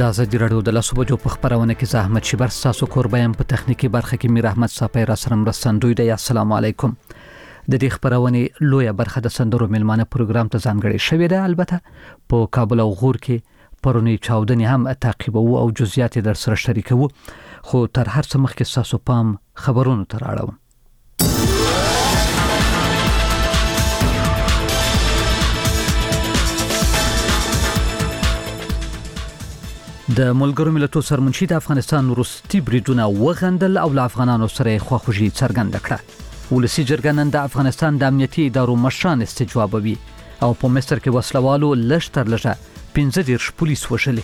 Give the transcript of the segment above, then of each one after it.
د ازادي رادیو د لاسو بجو په خبرونه کې زحمت شبر تاسو کوربایم په تخنیکی برخه کې میر احمد صافی را سره مرستندوی دی. السلام علیکم. د دې خبرونه لویه برخه د سندرو ملمانه پروګرام ته ځانګړې شوې ده. البته په کابل او غور کې پرونی چاودنې هم تعقیب او جزئیات در سره شریکو، خو تر هر څه مخکې تاسو پام خبرونو ته راړم. د ملګرو ملتونو سرمنشي د افغانستان وروستي بریدونه وغندل او له افغانانو سره خواخوږي څرګنده کړه. ولسی جرګه نن د افغانستان د امنیتي ادارو مشران استجوابوي او په مصر کې وسلوالو لږ تر لږه 15 پولیس وشلي.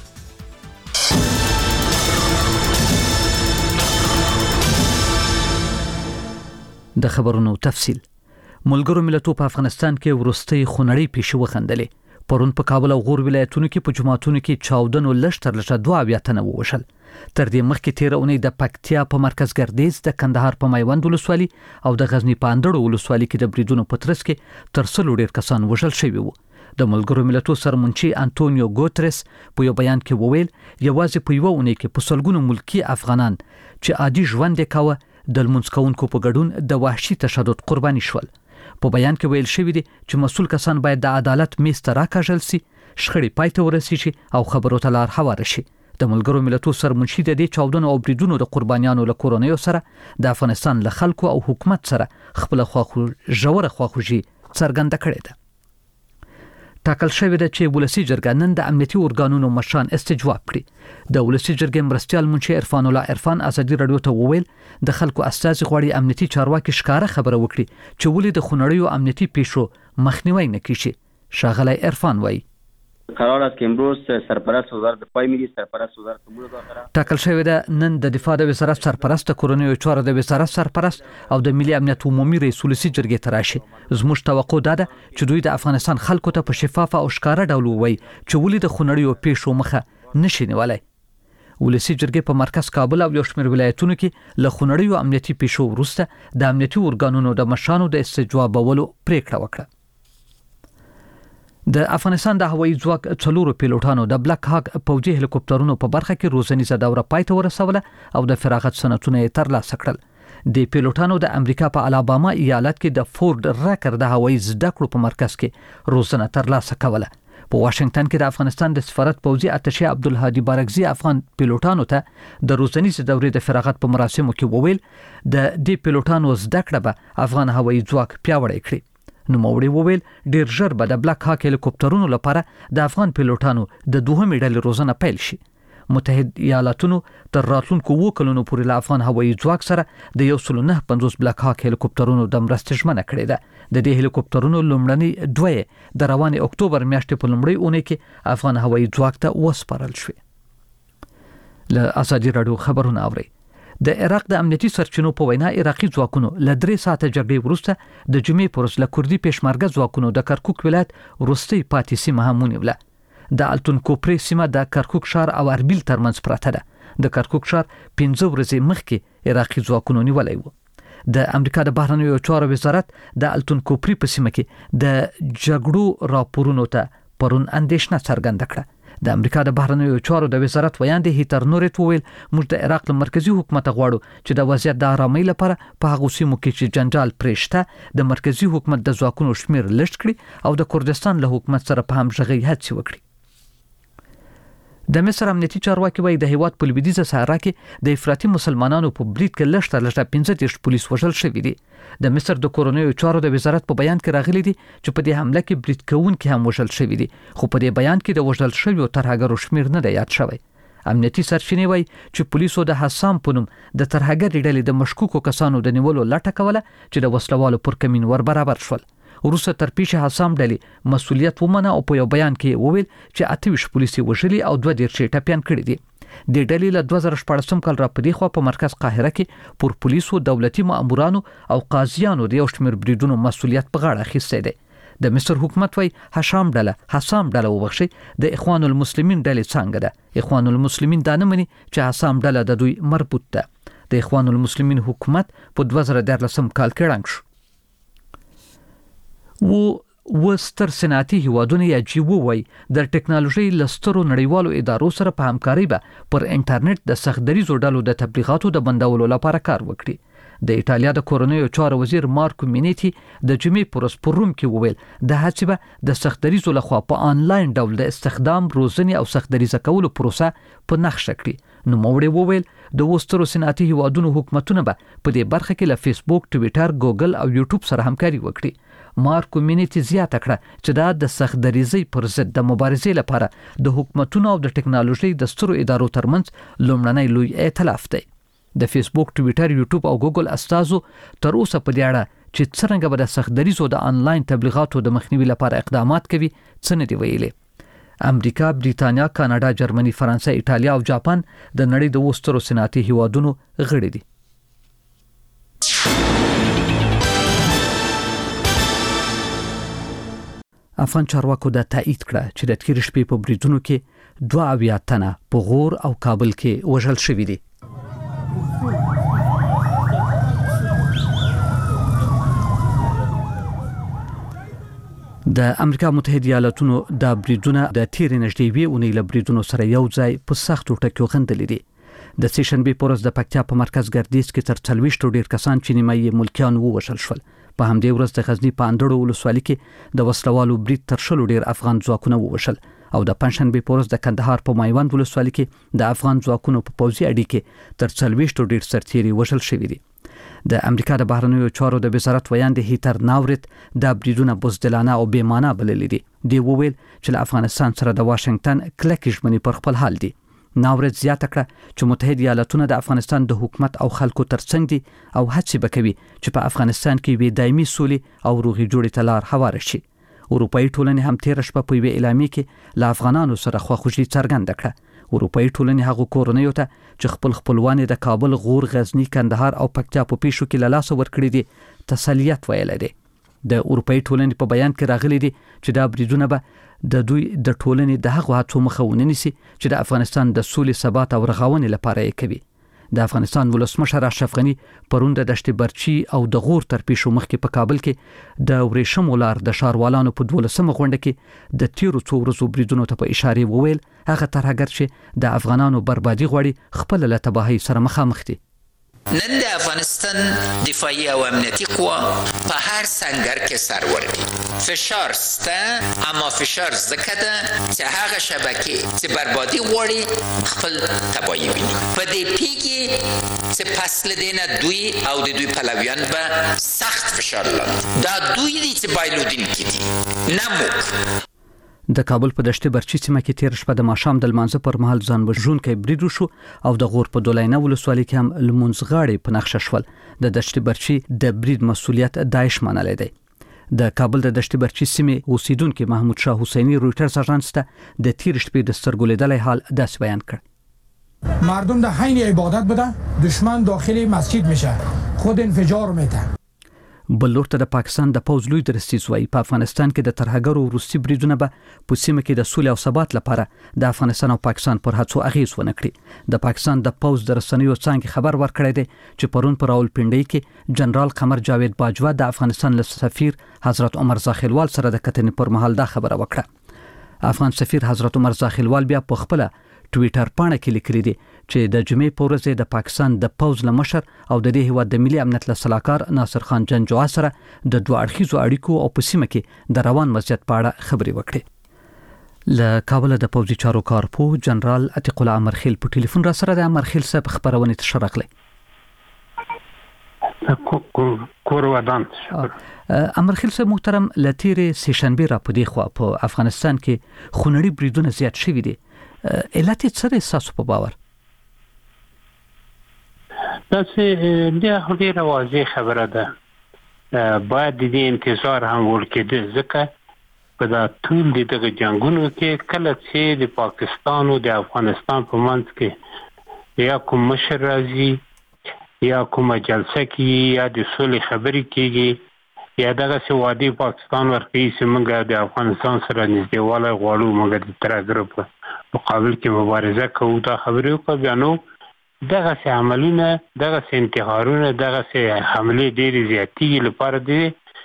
د خبرونو تفصیل. ملګرو ملتونو په افغانستان کې وروستي خونړۍ پیښې وغندلې. پرون په کابل او غور ولایتونو کې په جماعتونو کې چاودنو لږ تر لږه 2 تنه ووشل. تر دې مخکې تیر اونۍ د پکتیا په مرکز ګردیز، د کندهار په میوند ولسوالي او د غزنی په اندړو ولسوالي کې د بریدونو په ترڅ کې تر 100 ډیر کسان وژل شوي وو. د ملګرو ملتونو سرمنشي انټونیو ګوتریس په یو بیان کې وویل یوازې په یو اونۍ کې په سلګونو ملکی افغانان چې عادي ژوند کاوه د لمونځ کوونکو په ګډون د وحشي تشدد قرباني شول. په بیان کې ویل شوی دی چې مسؤل کسان باید د عدالت میز ته راکاږل شي، شخړې پای ته ورسیږي او خبرو ته لار هواره شي. د ملګرو ملتونو سرمنشي د دې چاودنو او بریدونو د قربانیانو له کورنیو سره د افغانستان له خلکو او حکومت سره خپل ژوره خواخوږي څرګنده کړې ده. ټاکل شوی ده چې ولسی جرګه نن د امنیتي ارګانونو مشران استجواب کړي. د ولسی جرګې مرستیال منشي عرفان الله عرفان ازادي رادیو ته وویل د خلکو استازي غواړي امنیتي چارواکي ښکاره خبره وکړي چې ولې د خونړیو امنیتي پیښو مخنیوي نه کیږي. شاغلی عرفان وایي قرار است که امروز سرپرست وزارت دفاع ملی، سرپرست وزارت امور داخله ټاکل شوی ده نن د دفاع د وزارت سرپرست، کورنیو چارو د وزارت سرپرست او د ملي امنیت عمومي رئیس ولسی جرګې ته راشي. زموږ توقع ده چې دوی د افغانستان خلکو ته په شفاف او ښکاره ډول ووایي چې ولې د خونړیو پیښو مخه نشي نیولای. ولسی جرګې په مرکز کابل او یو شمېر ولایتونو کې له خونړیو امنیتي پیښو وروسته د امنیتي ارګانونو د مشرانو د استجوابولو پریکړه وکړه. د افغانستان د هوایي ځواک 4 پیلوټانو د بلک هاک پوځي هلیکوپټرونو په برخه کې روزنیزه دوره پای ته ورسوله او د فراغت سنتونه یې ترلاسه کړل. د پیلوټانو د امریکا په الاباما ایالت کې د فورد راکر د هوایي زده کړو په مرکز کې روزنه ترلاسه کوله. په واشنگټن کې د افغانستان د سفارت پوځي اتشي عبدالهادي بارکزي افغان پیلوټانو ته د روزنیزه دورې د فراغت په مراسمو کې وویل د دې پیلوټانو زده کړه به افغان هوایي ځواک پیاوړی کړي. نو موري وویل ډیر ژر به د بلک هاک هلیکوپټرونو لپاره د افغان پیلوټانو د دوهمې ډلې روزنه پیل شي. متحد ایالاتونو تر راتلونکو 2 کلونو پورې له افغان هوایي ځواک سره د 150 بلک هاک هلیکوپټرونو د مرستې ژمنه کړې ده. د دې هلیکوپټرونو لومړنۍ 2 د روانې اکتوبر میاشتې په لومړۍ اونۍ کې افغان هوایي ځواک ته وسپارل شوې. له ازادي رادیو خبرونه اوري. د عراق د امنیتي سرچینو په وینا عراقي ځواکونو له 3 ساعته جګړې وروسته د جمعې پر ورځ له کردي پېشمرګه ځواکونو د کرکوک ولایت وروستۍ پاتې سیمه هم ونیوله. د التون کوپری سیمه د کرکوک ښار او اربیل ترمنځ پراته ده. د کرکوک ښار 15 ورځې مخکې عراقي ځواکونو نیولی و. د امریکا د بهرنیو چارو وزارت د التون کوپری په سیمه کې د جګړو راپورونو ته پرون اندېښنه څرګنده کړه. د امریکا د بهرنیو چارو د وزارت ویاند هیتر نورت وویل موږ د عراق له مرکزی حکومت غواړو چې د وضعیت د آرامۍ لپاره په هغو سیمو کې چې جنجال پرېشته د مرکزی حکومت د ځواکونو شمیر لږ کړي او د کردستان له حکومت سره په همغږۍ هڅې وکړي. د مصر امنیتي چارواکي وایي د هیواد په لویدیځه صحرا کې د افراطي مسلمانانو په برید کې لږ تر لږه 15 پولیس وژل شوي دي. د مصر د کورنیو چارو د وزارت په بیان کې راغلي دي چې په دې حمله کې برید کوونکي هم وژل شوي دي، خو په دې بیان کې د وژل شویو ترهګرو شمیر نه دی یاد شوی. امنیتي سرچینې وایي چې پولیسو د حسام په نوم د ترهګر ډلې د مشکوکو کسانو د نیولو لټه کوله چې د وسلوالو پر کمین ور برابر شول. وروسته تر پیښې حسام ډلې مسؤلیت ومنه او په یو بیان کې وویل چې 28 پولیس وژلي او 2 ټپیان کړي دي. د ډلې له 2014 کال را پدې خو په مرکز قاهره کې پر پولیسو، دولتي مامورانو او قاضیانو د یو شمېر بریدونو مسؤلیت په غاړه اخیستی دی. د مصر حکومت وایي حسام ډله وبخښي د اخوان المسلمین ډلې څنګه ده. اخوان المسلمین دا نه مني چې حسام ډله د دوی مربوط ده. د اخوان المسلمین حکومت په 2013 کال کې ړنګ شو. و وستر صنعتي هیوادونه یا جیو وای د ټکنالوژي لسترو نړیوالو ادارو سره په همکاري به پر انټرنیټ د سختدریزو ډلو د تبلیغاتو د بندولو لپاره کار وکړي. د ایټالیا د کورونیو چارو وزیر مارکو مینیټي د جمعې پرس پر روم کې وویل د هڅې به د سختدریزو لخوا په آنلاین ډول د استخدام روزنې او سختدریزه کولو پروسه په نقشه کړي. نو موړي وویل د وسترو صنعتي هیوادونو حکومتونه به په دې برخه کې له فیسبوک، ټویټر، ګوګل او یوټیوب سره همکاري وکړي. مارکو مینیټي زیاته کړه چې دا د سختدریزۍ پر ضد د مبارزې لپاره د حکومتونو او د ټکنالوژي د سترو ادارو ترمنځ لومړنی لوی ائتلاف دی. د فیسبوک، ټویټر، یوټیوب او ګوګل استازو تر اوسه په دې اړه چې څرنګه به د سختدریزو د آنلاین تبلیغاتو د مخنیوي لپاره اقدامات کوي څه نه دی ویلي. امریکا، بریتانیا، کاناډا، جرمني، فرانسه، ایټالیا او جاپان د نړۍ د وسترو صنعتي هیوادونو غړي دي. افغان چارواکو دا تایید کړه چې د تیر شپې په بریدونو کې 22 تنه په غور او کابل کې وژل شوي دي. د امریکا متحده ایالاتونو د بریدونو د تیر نږدې وی اونۍ له بریدونو سره یو ځای په سختو ټکو غندلې دي. د سیشنبه پورز د پکتیا په مرکز ګردیز کې تر 40 ډیر کسان چې نیمایي ملکیان ووژل شول. په همدې ورځ د غزنی په اندړو ولسوالۍ کې د وسلوالو برید تر 100 ډیر افغان ځواکونه ووژل او د پنځشنبه پورز د کندهار په مایوند ولسوالۍ کې د افغان ځواکونو په پوځي اډې کې تر 40 ډیر سرتیري وژل شوي دي. د امریکا د بهرنیو چارو د وزارت ویاند هیتر ناورت د بریدونو بزدلانه او بې معنی بللې دي. دی وویل چې له افغانستان سره د واشنگټن کلکې ژمنې پر خپل حال دي. ناورت زیاته کړه چې متحده ایالاتونه د افغانستان د حکومت او خلکو ترڅنګ دي او هڅه وکوي چې په افغانستان کې وي دایمي سولې او روغي جوړې ته لار هواره شي. اروپאי ټولنې هم تیر شپه په وی اعلامیه کې له افغانانو سره خواخوږي څرګنده کړه. اروپאי ټولنې هغه کورنیو ته چې خپل خپلوان د کابل، غور، غزنی، کندهار او پکتیا په پیښو کې له لاس ورکړي دي تسلیت ویل دي. د اروپאי ټولنې په بیان کې راغلي دي چې دا بریدونه به د دوی د ټولنې د هغو هڅو مخه ونیسي چې د افغانستان د سولې، ثبات او رغونې لپاره یې کوي. د افغانستان ولسمشر اشرف غنی پرون د دشت برچی او د غور تر پیښو مخکې په کابل کې د ورېښمو لار د ښاروالانو په 12مه غونډه کې د تیرو څو ورځو بریدونو ته په اشاره وویل هغه ترهګر چې د افغانانو بربادي غواړي خپل له تباهي سره مخامخ دي. نن د افغانستان دفاعي او امنیتي قوا په هر سنگر کې سر ورکړي. فشار سته، اما فشار زکه ده چې هغه شبکه چې بربادي غواړي خپل تباهي ویني. په دې پیږي چې فصل دینه دوی او د دوی پلویان به سخت فشار لاندې. دا دوی دي چې بایلودین کړي نه موږ. د کابل په دشت برچی سیمه کې تیر شپه د ماښام د لمانځه پر مهال ځان وژونکی برید وشو او د غور په دولینه ولسوالۍ کې هم لمونځ غاړې په نقشه شول. د دشت برچی د برید مسؤلیت داعش منلی دی. د کابل د دشت برچی سیمې اوسیدونکو محمود شاه حسینی رویټرز اژانس ته د تیر شپې د سترګو لیدلې حال داسې بیان کړ. مردم در حین عبادت بودن، دشمن داخل مسجد میشه، خود انفجار میده. بلور ته د پاکستان د پوز لوی درستیز وای په افغانستان کې د ترهګرو روسي بریدونه به په سیمه کې د سولې او ثبات لپاره د افغانستان او پاکستان پر هڅو اغیز ونه کړي. د پاکستان د پوز د رسنیو څنګه خبر ورکړی دی چې پرون پر راولپنډي کې جنرال قمر جاوید باجوا د افغانستان له سفیر حضرت عمر زاخیلوال سره د کتنې پر مهال دا خبره وکړه. افغان سفیر حضرت عمر زاخیلوال بیا په خپل ټویټر پاڼه کې لیکلي دي چې د جمعې په ورځ د پاکستان د پوز له مشر او د دې هیواد د ملي امنیت له سلاکار ناصر خان جنجوع سره د دوه اړخیزو اړیکو او په سیمه کې د روان وضعیت په اړه خبرې وکړې. له کابل د پوځي چارو کارپو جنرال عتیق الله امرخیل په ټلیفون را سره د امرخیل صاحب خبرونه تشرغله. کور ودان امرخیل صاحب محترم، لتیر سیشنبه را په دی خو په افغانستان کې خونړي بریدونه زیات شوي دي. علت څه دی تاسو په باور؟ تاسو د ډیره واضح خبره ده. باید د انتظار هم ورکړي ځکه په دا ټول دغه جنگونو کې کله چې د پاکستان او د افغانستان په منځ کې یا کوم مشر راځي یا کومه جلسه کې یا د سولې خبرې کېږي یا دغه څه وادي پاکستان ورکوي چې موږ د افغانستان سره نږدېوالی غواړو، موږ د ترهګرو په مقابل کې مبارزه کوو، دا خبرې وکړه. بیا نو دغه څه عملونه، دغه څه انتحارونه، دغه څه حملې ډېرې زیاتېږي لپاره دی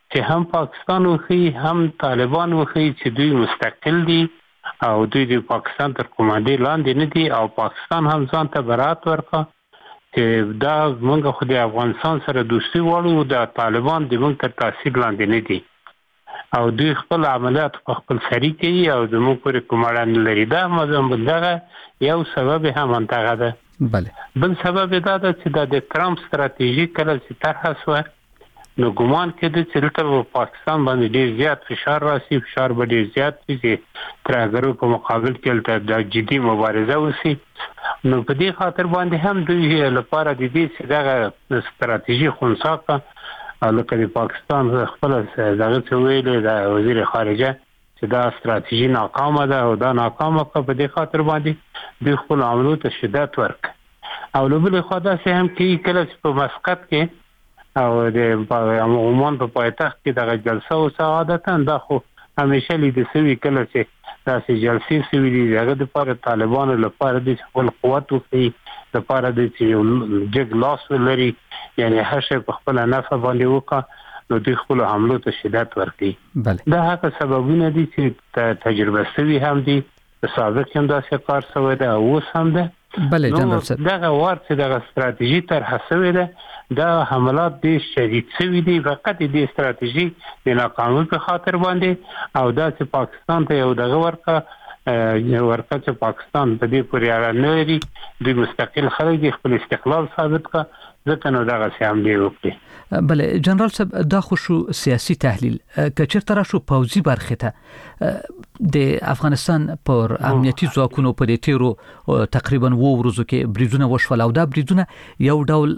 چې هم پاکستان وخی هم طالبان وخی چې دوی مستقل دي او دوی د پاکستان تر کوماندې لاندې نه دي او پاکستان هم ځان ته برات ورکړه چې دا موږ خو د افغانستان سره دوستي غواړو د طالبان د موږ تر تاثیر لاندې نه دي او دوی خپل عملیات په خپل سری کوي او زموږ پورې کوم اړه لري. دا مزم دغه یو سبب هم منطقه ده. بله بل سبب دا ده چې د ټرمپ ستراتیژي کله چې طرحه شوه نو ګمان کېده چې دلته پاکستان باندې ډېر زیات فشار راسي، فشار به ډېر زیات شي چې ترهګرو په مقابل کې د جدي مبارزه وشي. نو په دې خاطر باندې هم دوی لپاره د دې چې دغه ستراتیژي خنثی کړه او لکه د پاکستان خپل دغه څه ویلې د وزیر خارجه چې دا ستراتیژي ناکامه ده او دا ناکامه کړه. په دې خاطر باندې دوی خپل عملو ته شدت ورکړي او له بلې خوا داسې هم کوي کله چې په مسقط کې او د عمان په پایتخت کې دغه جلسه او عادتا دا خو همیشه لیدل شوي کله چې داسې جلسې شوي دي د هغه دپاره طالبانو لپاره د خپل قوت وښیي دپاره د چې جګ لاس ولري یعنې هر شی په خپله نفع باندې وکړه نو دوی خپلو حملو ته شدت ورکوي. دا هغه سببونه دي چې تجربه شوي هم دي، په سابق هم داسې کار شوی ده او اوس هم ده. بله جنرال صاحب دغه وار چې دغه ستراتیژي طرحه شوې ده دا حملات ډېر شدید شوي دي فقط د ستراتیژي د ناکامۍ په خاطر باندې او دا چې پاکستان ته یو دغه ورکړه چې پاکستان په دې پورې اړه نه لري، دوی مستقل خلک دي، خپل استقلال ثابت کړه ځکه نو دغسې حملې وکړي. بله جنرال صاحب دا خو شو سیاسي تحلیل، که چېرته راشو پوځي برخې ته د افغانستان پر امنیتي ځواکونو په دې تیرو تقریبا 2 ورځو کې بریدونه وشول او دا بریدونه یو ډول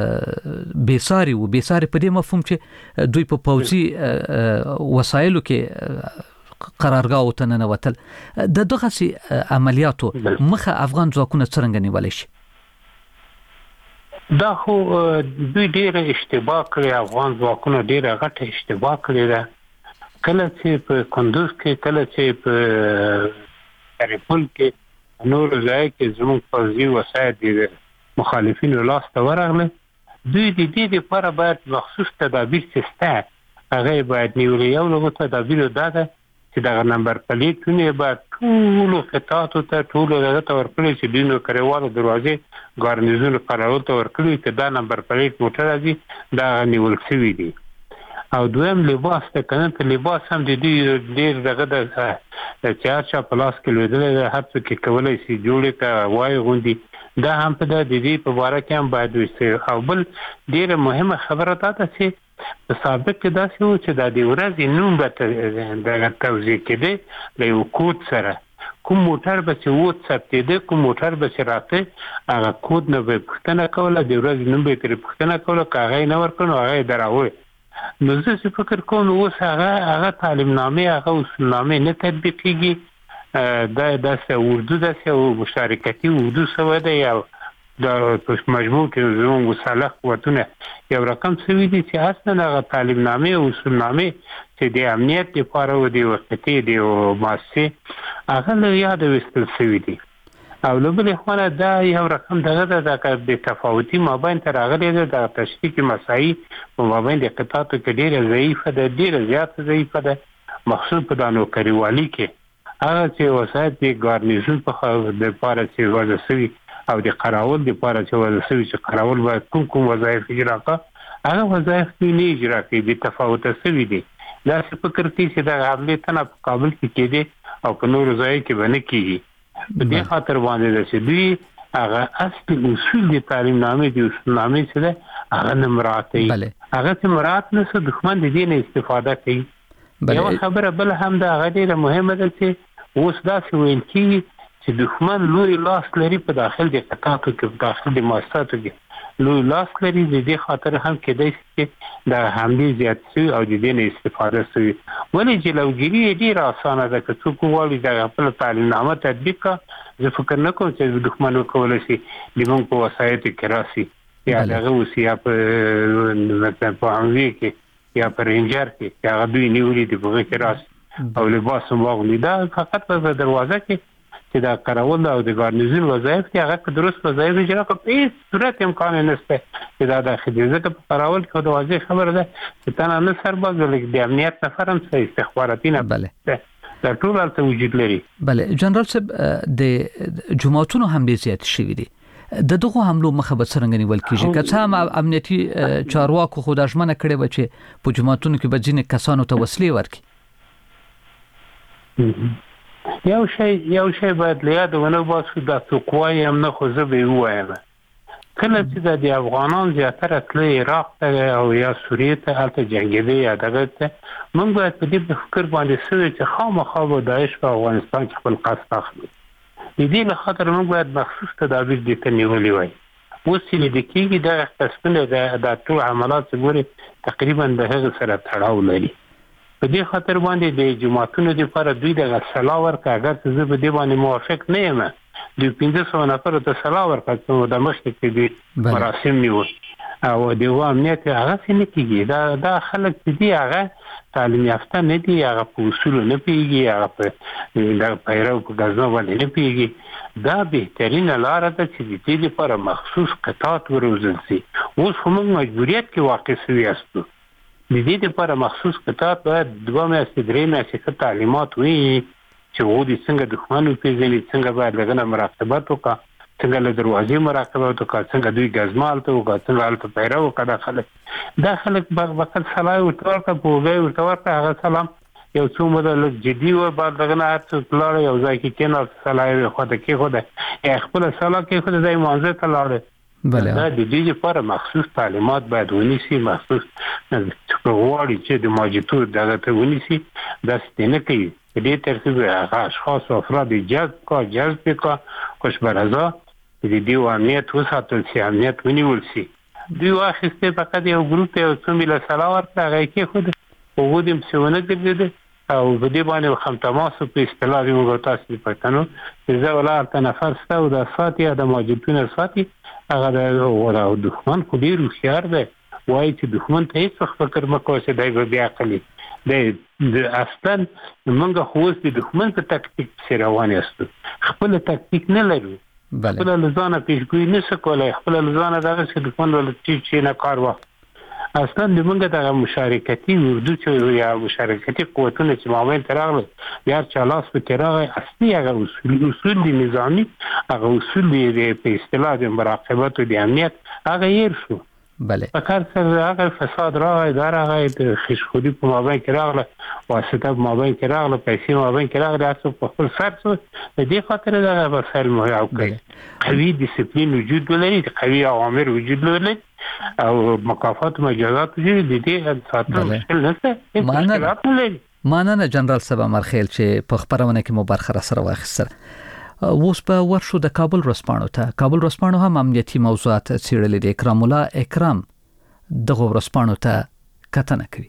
بېساري وو، بېساري په دې مفهوم چې دوی په پوځي وسایلو کې قرارګاو ته ننوتل. د دغسې عملیاتو مخه افغان ځواکونه څرنګه نیولی شي؟ دا خو دوی ډېره اشتباه کړې، افغان ځواکونه ډېره غټه اشتباه کړې ده. کله چې په کندوز کې، کله چې په سرپل کې، نور ځای کې زموږ پوځي وسایل د مخالفینو لاس ته ورغله، دوی د دې لپاره باید مخصوص تدابیر چې شته هغه باید نیولي. یو له تدابیرو دا ده چې دغه نمبر پلیټونه باید ټولو قطعاتو ته ټولو دغه ته ورکړي چې دوی نوکریوالو دروازې ګارنیزونو قرارولو ته ورکړي چې دا نمبر پلیټ موټر راځي دا نیول شوي دي. او دویم لباس ته کنه ته لباس هم د دوی ډېر دغه د چې هر چا په لاس کې لوېدلی ده، هر څوک یې کولی شي جوړې که وایي غوندي، دا هم په د دې په باره کې هم باید وشي. او بل ډېره مهمه خبره دا ده چې په سابق کې داسې و چې دا د ورځې نوم به دغه توضیح کېده له یو کود سره، کوم موټر به چې ووت ثبتېده، کوم موټر به چې راته هغه کود نه به یې پوښتنه کوله، د ورځې نوم به یې ترې پوښتنه کوله، که هغه یې نه ورکړ نو هغه یې دراوه. نو زه چې فکر کوم اوس هغه تعلیمنامې، هغه اصولنامې نه تطبیقېږي. دا داسې اردو داسې او مشارکتي اردو شوی دی او دا په مجموع کې زموږ مصالح قوتونه یو رقم شوي دي چې اصلا هغه تعلیمنامې او اصولنامې چې د امنیت لپاره و د وقتي د مؤسسې هغه له یاده ویستل شوي دي. او له بلې خوا دا یو رقم دغه ده د تفاوتي مابین ته راغلی ده، د تشکیک مسایي په مابین د قطعاتو کې ډېره ضعیفه ده، ډېره زیاته ضعیفه ده، مخصوص په دا نوکریوالي کې هغه چې وسایل د ګارنیزون په دپاره چې وضع شوي او د قراول دپاره چې وضع شوي چې قراول باید کوم وظایف اجرا کړه، هغه وظایف دوی نه اجرا کوي، بې تفاوته شوي دي. داسې فکر کوي چې دغه حملې ته په کابل کې کېدې او په نورو ځایو کې به نه کېږي. په دې خاطر باندې ده چې دوی هغه اصلي اصول د تعلیمنامې د اصولنامې چې ده هغه نه مراعاتوي. هغه چې مراعات نه شو دښمن د دې نه استفاده کوي. یوه خبره بله هم ده، هغه ډېره مهمه ده چې اوس داسې ویل کېږي چې دښمن لوی لاس لري په داخل د قطعاتو کې، په داخل د مؤسساتو کې لوی لاس لري. د دې خاطر هم کېدای شي چې د حملې زیات شوي او د دې نه استفاده شوي. ولې جلوګیري یې ډېره اسانه ده، که څوک وغواړي د خپله تعلیمنامه تطبیق کړه، زه فکر نه کوم چې دښمن وکولی شي زموږ په وسایطو کې راسي یا دغه اوسي یا په حملې کې یا په رینجر کې چې هغه دوی نیولي دي په هغه کې راسي او لباس هم واغوندي. دا فقط په دروازه کې چې دا کارول او د ګارنیزون وظایف دي هغه په درست وظایف اجرا کوي په هیڅ صورت امکان نشته چې دا داخلي ځکه په کارول کې د واضح خبره ده چې تنه نه سرباز ولې د امنیت نفر هم څه استخباراتي نه بله دا ټول هلته وجود لري. بله جنرال صاحب د جماعتونو حملې زیات شوې دي د دغه حملو مخه به څنګه نیول کیږي که څه هم امنیتي چارواکو خو دا ژمنه کړې و چې په جماعتونو کې به ځینې کسانو ته وسلې ورکړي. یو شی باید له یاده ونه باسو دا څوک وایي هم نه خو زه به یې ووایم کله چې د افغانان زیاتره تللي عراق ته او یا سوریې ته هلته جنګېدی یا دغه ته موږ باید په دې فکر باندې سوي چې خامخا به داعش په افغانستان کې خپل قصد اخلي. د دې له خاطر موږ باید مخصوص تدابیر دې ته نیولي وای. اوس چې لیدل کېږي دغه قسمونه د ټول عملات ګوري تقریبا د هغه سره تړاو لري. په دې خاطر باندې د جماعتونو لپاره دوی د صلاح ورکړه اگر زه به دې باندې موافق نه یم د 1500 نفر ته صلاح ورکړه د مشرق کې مراسم نیول او د امنیت هغه څه نه کیږي دا خلک دي هغه تعلیم یافته نه دي هغه په اصول نه پیږي هغه په د پیرو په غزا باندې نه پیږي دا بهترینه لار ده چې د دې لپاره مخصوص قطاعات وروزل شي. اوس هم مجبوریت کې واقع شوی است د دې لپاره مخصوص قطاعات باید 2 میاشتې 3 میاشتې تعلیمات وي چې ودی څنګه دښمن پیژني څنګه باید لګنه مراقبت وکړه څنګه له دروازې مراقبت وکړه څنګه دوی غزمال ته وکړه څنګه الته پیرو وکړه دا خلک وقت صلاح ورته په وګړي ورته هغه سلام یو څو مدل جدي و بعد لګنه هڅه کړل یو ځای کې کېنه صلاح خو ته کې خو ده خپل صلاح کې خو د منځ ته لاړ. بله دا د دې لپاره مخصوص تعلیمات باید ونیسي مخصوص غواړي چې د ماجتور دغه ته ونیسي دا ستنه کوي په دې ترتیب هغه اشخاص او افراد جذب کا خوشبرزا د دې امنیت وساتل شي امنیت ونیول شي. دوی واخیسته فقط یو ګروپ یو څو مله سلا ورته هغه کې خود په ودیم څونه ګرځي او په دې باندې خم تماس په اصطلاح موږ تاسو په پټنو چې زه ولا تنفر ستو د ساتي د موجودونه ساتي هغه د دښمن خو ډیر هوښیار دی وایي چې دښمن ته هیڅ فکر مکو چې دی به بیا عقلي د اصلا موږ خو اوس د دښمن په تکتیک سره روان یاستو خپل تکتیک نه لرو خپل لزانه پیشګویي نشو کولای خپل لزانه دغه چې دښمن ولې چې نه کار وخت اصلا د موږ د مشارکتي اردو چې یا مشارکتي قوتونه چې مابین تراغله بیا چې لاس په تراغه اصلي هغه اصول دي نظامی هغه اصول دي په اصطلاح د مراقبت او د امنیت هغه یې شو. بله فکر سره هغه فساد راغی دا راغی د خشخودي په مابین کې راغله واسطه په مابین کې راغله پیسې مابین کې راغله تاسو په خپل سر څه د دې خاطر دا وسایل مهیا کوي قوي ډیسپلین وجود ولري قوي اوامر وجود ولري او مکافات مجازات وجود دي دې ساتل مشکل نشته. ماننه جنرال صاحب مرخیل چې په خبرونه کې مو برخه سره واخیستل اوس په ورشو د کابل ورسپانو هم امنیتي موضوعات څیړلې دي. اکرام الله اکرام دغه ورسپانو ته کتنه کوي.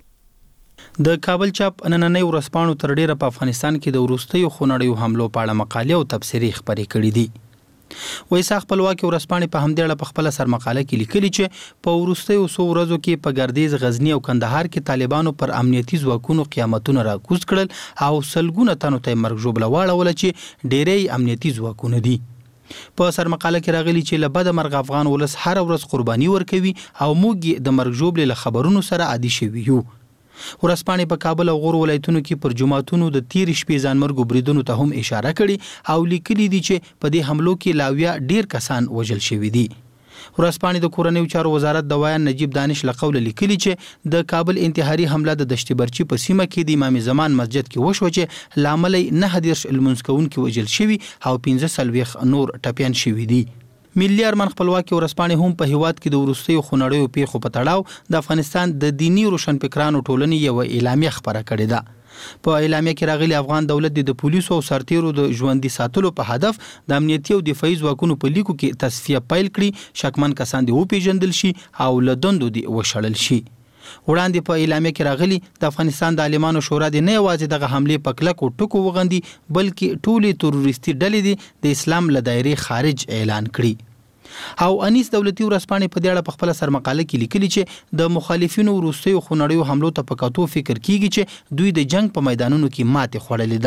د کابل چاپ نننۍ ورسپانو تر ډیره په افغانستان کې د وروستیو خونړیو حملو په اړه مقالې او تبصرې خبرې کړې دي. وایسا خپلواکي ورسپانې په همدې اړه په خپل سر مقاله کې لیکلي چې په وروستیو څو ورځو کې په ګردیز غزنی او کندهار کې طالبانو پر امنیتي ځواکونو قیامتونه راکوز کړل او سلګونه تنو ته مرګ ژوبله واړوله چې ډېرې امنیتي ځواکونه دي. په سر مقاله کې راغلي چې له بده مرګ افغان ولس هر ورځ قرباني ورکوي او موږ د مرګ ژوبلې له خبرونو سره عادي شوي یو. ورسپانې په کابل او غور ولایتونو کې پر جماعتونو د تیر شپې ځانمرګو بریدونو ته هم اشاره کړي او لیکلي دي چې په دې حملو کې لاویا ډیر کسان وژل شوي دي. ورسپانې د کورنیو چارو وزارت د وایان نجیب دانش له قوله لیکلي چې د کابل انتحاري حمله د دشت برچی په سیمه کې د امام زمان مسجد کې وشو چې لامل نه حدیث المنځ کوونکي وژل شوي او 15 نور ټپيان شوي دي. ملي ارمان خپلواکي ورسپانې هم په هیواد کې د وروستیو خونړیو پیښو په تړاو د افغانستان د دینی روشنفکرانو ټولنې یو اعلامیه خبره کړې ده. په اعلامیه کې راغلي افغان دولت د پولیسو او سرتیرو د ژوندۍ ساتلو په هدف د امنیتي او دفاعي ځواکونو په لیکو کې تصفیه پیل کړي شکمن کسان دې وپیژندل شي او له دندو دې وشړل شي. وړاندې په اعلامیه کې راغلي د افغانستان د عالمانو شورا د نه یوازې دغه حمله په کلکو ټکو وغندي بلکې ټولې تروریستي ډلې د اسلام له دایرې خارج اعلان کړي. او انیس دولتي ورسپانې په دې اړه په خپل سر مقاله کې لیکلي چې د مخالفینو وروستیو خونړیو حملو ته په کتو فکر کیږي چې دوی د جنگ په میدانونو کې ماتې خوړلې ده.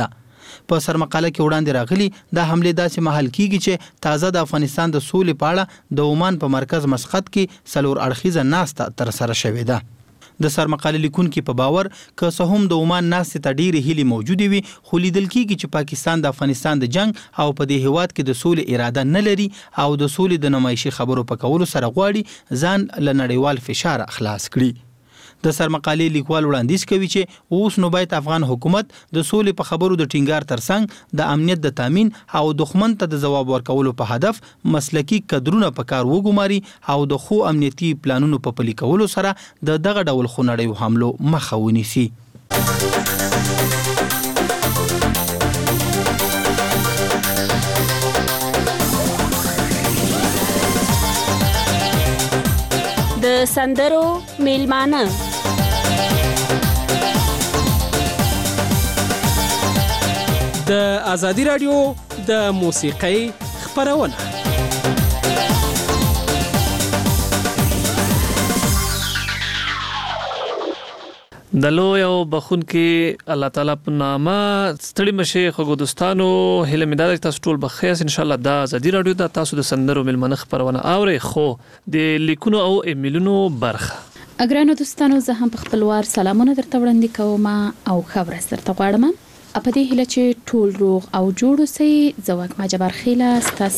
په سرمقاله کې وړاندې راغلي دا حمله داسې مهال کیږي چې تازه د افغانستان د سولې په اړه د عمان په مرکز مسقط کې څلور اړخیزه ناسته تر سره شوې ده. د سرمقاله لیکونکو په باور که څه هم د عمان ناستې ته ډېرې هیلې موجودې وي خو لیدل کیږي چې پاکستان د افغانستان د جنگ او په دې هیواد کې د سولې اراده نه لري او د سولې د نمایشي خبرو په کولو سره غواړي ځان له نړیوال فشار خلاص کړي. د سرمقالې لیکوال وړاندیز کوي چې اوس نو باید افغان حکومت د سولې په خبرو د ټینګار ترڅنګ د امنیت د تامین او دښمن ته د جواب ورکولو په هدف مسلکی کدرونه په کار وګماري او د خو امنیتي پلانونو په پلي کولو سره د دغه ډول خونړیو حملو مخه ونیسي. د سندرو میلمانه د ازادي رادیو د موسیقۍ خبرونه د لوی او بخون کې الله تعالی په نامه ستړي مشه خو ګدستانو هله مدار تاسو ټول بخیر ان شاء الله د ازادي رادیو د تاسو د سندرو میلمانه خبرونه اوري خو د لیکونو او ایمیلونو برخه اګرانو دوستانو زه هم په خپلوار سلامونه درته وړاندې کوم او خبره درته غواړم په دې هیله چې ټول روغ او جوړ اوسئ. زواک ما جبر خیله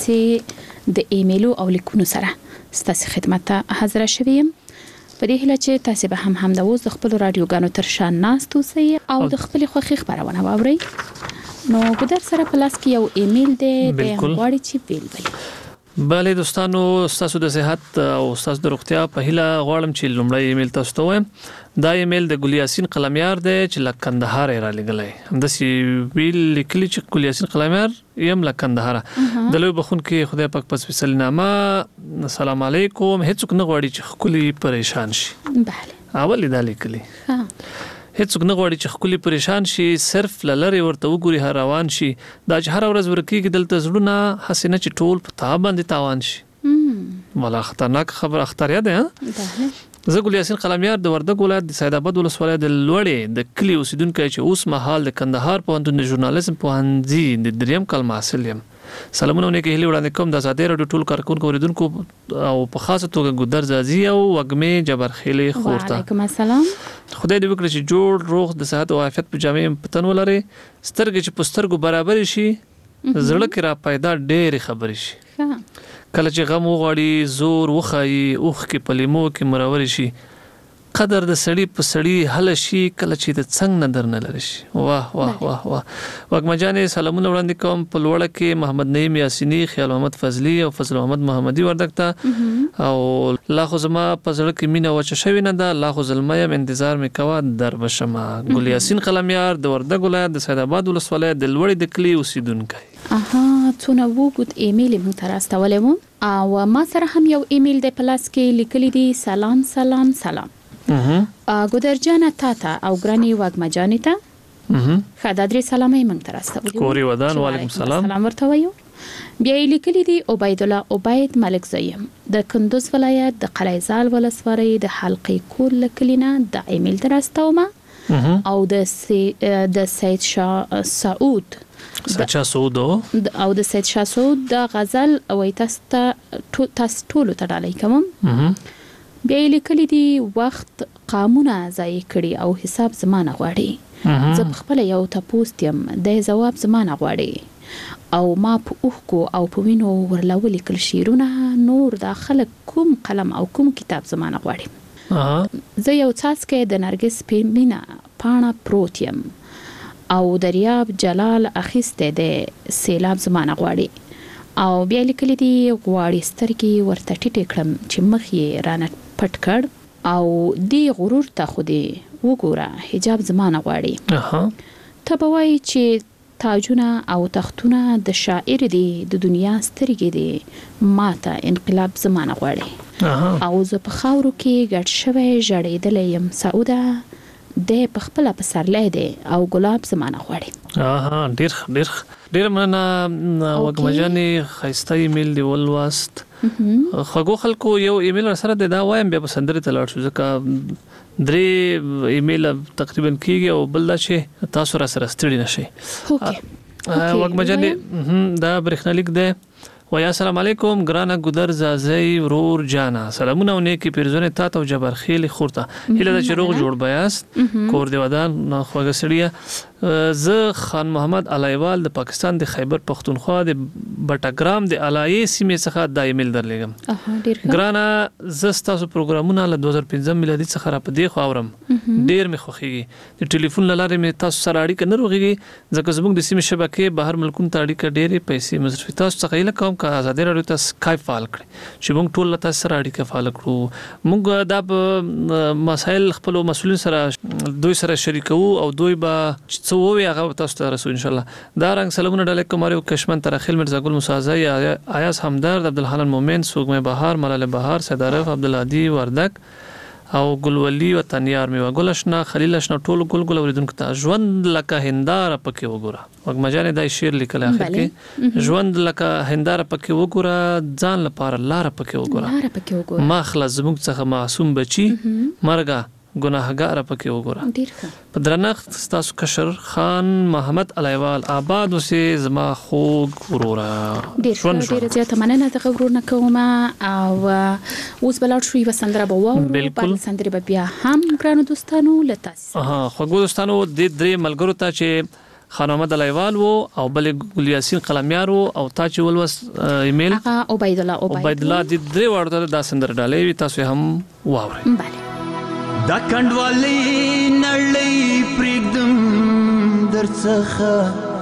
ستاسو د ایمیلو او لیکونو سره ستاسو خدمت ته حاضر شوم. په دې هیله چې تاسو به هم د اوس د خپل رادیوګانو تر شان ناست اوسئ او د خپل خوښي خبرونه واورئ. نو ګدر سره پلاس کې یو ایمیل دی به غواړي چې ویل وي. بله دوستانو تاسو د صحت او تاسو د روغتیا په هیله غواړم چې لومړی ایمیل تاسو ته وایم. دا ایمیل د ګل یاسین قلمیار دی چې له کندهار را لګلای همداسي ویل لیکلی چې ګل یاسین قلمیار یم له کندهار د لوی بخون کې خدای پاک پس فیصل نامه السلام علیکم هیڅوک نه غواړي چې خولي پریشان شي. بله اول دا لیکلی هیڅوک نه غواړي چې خولي پریشان شي صرف لری ورته وګوري هر روان شي دا چې هر ورځ ورکیږي دلته زړونه حسینه چې ټول په تا باندې تاوان شي ولا خطرناک خبر اختریا ده. بله زه ګل یاسین قلمیار د وردګ ولایت د سید آباد ولسوالۍ د لوړې د کلی اوسیدونکو چې اوس مهال د کندهار پوهنتون د ژورنالیزم پوهنځي د دریم کال محصل یم. سلامونه نیکه هیله وړاندې کوم د ازادي رادیو ټول کارکونکو اوریدونکو او په خاصه توګه ګودر زازي او وګمې جبرخیلي خورته. وعلیکم السلام. خدای دې وکړي چې جوړ روغ د صحت او عافیت په جامع پتن ولري سترګې چې پسترګو برابر شي زړه کې را پیدا ډېر خبرې شي. کله چې غم وغواړي زور وخایي اوخ کې پلیمو کې مرور شي قدر د سړی په سړی حل شي کله چې د څنګه نظر نه لري شي. واه واه واه واه وګمجانې سلامونه وړاندې کوم په لوړه کې محمد نعیم یاسینی خیال محمد فضلی او فضل محمد محمدي وردک ته او لا خو زما په زړه کې مینه وچه شوی نه ده لا خو زلمیم انتظار مې کوه در بشمه. ګل یاسین قلمیار د وردګ ولایت د سید آباد ولسوالۍ د لوړې د کلی اوسیدونکی. څونه وګت ایمیل مون تر استولم او ما سره هم یو ایمیل د پلاس کې لیکلی دی سلام سلام سلام. ګودر جانه تاته او ګرانی واګما جانې ته خدا درې سلامي مون تر استولم. کوري ودان وعلیکم سلام. سلام ورته وایو. بیا لیکلی دی عبید الله عبید ملک زیم د کندوز ولایت د قلیزال ولسوالۍ د حلقې کول لکلینا د ایمیل تر استوم او د سید شاه سعود او د سید شاه سعود د غزل او تاسو ټول ته ډالۍ کوم. بیا لیکلی دی وخت قامونه ځای کړي او حساب زمانه غواړي زه خپل یو تاسو تم د جواب زمانه غواړي او ما په اوخکو او په وینو ورلول کل شیرونه نور د خلک کوم قلم او کوم کتاب زمانه غواړي. زه یو څاڅکی د نرګس پیمینا پاڼه پروت یم او دریاب جلال اخیسته د سیلاب زمانه غواړي او بیا لیکلی دی غواړي سترګې ورته ټیټې کړم چې مخ یې رانه پټ کړ او دی غرور ته خو دی وګوره حجاب زمانه غواړي. ته به وایي چې تاجونه او تختونه د شاعر دی د دنیا سترګې دی ماته انقلاب زمانه غواړي او زه په خاورو کې ګډ شوی ژړېدلی یم سعوده د پخپل پسرلې دی او ګلاب زمانه غواړي. ډیر مننه وګمجانې خیسته ایمیل دی ولواست. خغو خلکو یو ایمیل سره دا وایم بیا په سندره تلاړ شو ځکه 3 ایمیل تقریبا کیږي او بل دا چې تاسو را سره ستړي نشئ. وګمجانې دا برېښنالیک دی ویا السلام علیکم ګرانه ګودر زازی ورور جانا سلامونه او نیکی پیرزونه تا ته جبر خیل خورته هله د چروغ جوړ بیاست کور دی ودان خوګه سړیا ز خان محمد علایوال د پاکستان د خیبر پختونخوا د بټاګرام د علایي سیمې څخه د ایمیل درلګم ګرانه ز تاسو پروګرامونه له 2015 میلادي څخه را پدې خو اورم ډیر می خوخيږي د ټلیفون لاره می تاسو سره اړیکه نه روغيږي ځکه زموږ د سیمې شبکې بهر ملکونو ته اړیکه ډېرې پیسې مصرفي تاسو څخه یې کوم کا آزادي راډیو ته سکایپ فعال کړئ چې موږ ټول له تاسو سره اړیکه فعال کړو موږ دا مسائل خپل مسؤلین سره دوی سره شریکو او دوی به څو وی هغه تاسو ته رسو ان شاء الله دا رنګ سلامونه ډاله کومارو کشمن ترخیل مرزا ګل موسی ایاس حمدرد عبدالحنان مومن سوګمه بهار ملال بهار سیدارف عبدالهادي وردک او ګلولي وطنيار می وګلشنا خلیلشنا ټول ګل اوریدونکو ته ژوند لکه هنداره پکې وګوره وګمجانې دا شعر لیکل اخر کې ژوند لکه هنداره پکې وګوره ځان لپاره لار پکې وګوره ما خلاص زموږ څخه معصوم بچي مرګه ګناهګار پکې وګوره په درنښت تاسو کشر خان محمد علایوال آباد اوسې زما خوږ وروره ډیر زیاته مننه ته ورونه کوم او اوس بلار شوې وسندره بوو بالکل سندره به بیا هم ګرانو دوستانو لتاس خوږو دوستانو د درې ملګرو ته چې خان محمد علایوال وو او بل ګل یاسین قلمیار وو او تا چې ولوس ایمیل عبید الله د درې وړو دا سندره ډالې تاسو هم واورئ bale دا کندوالي نړۍ پرېږدم درڅخه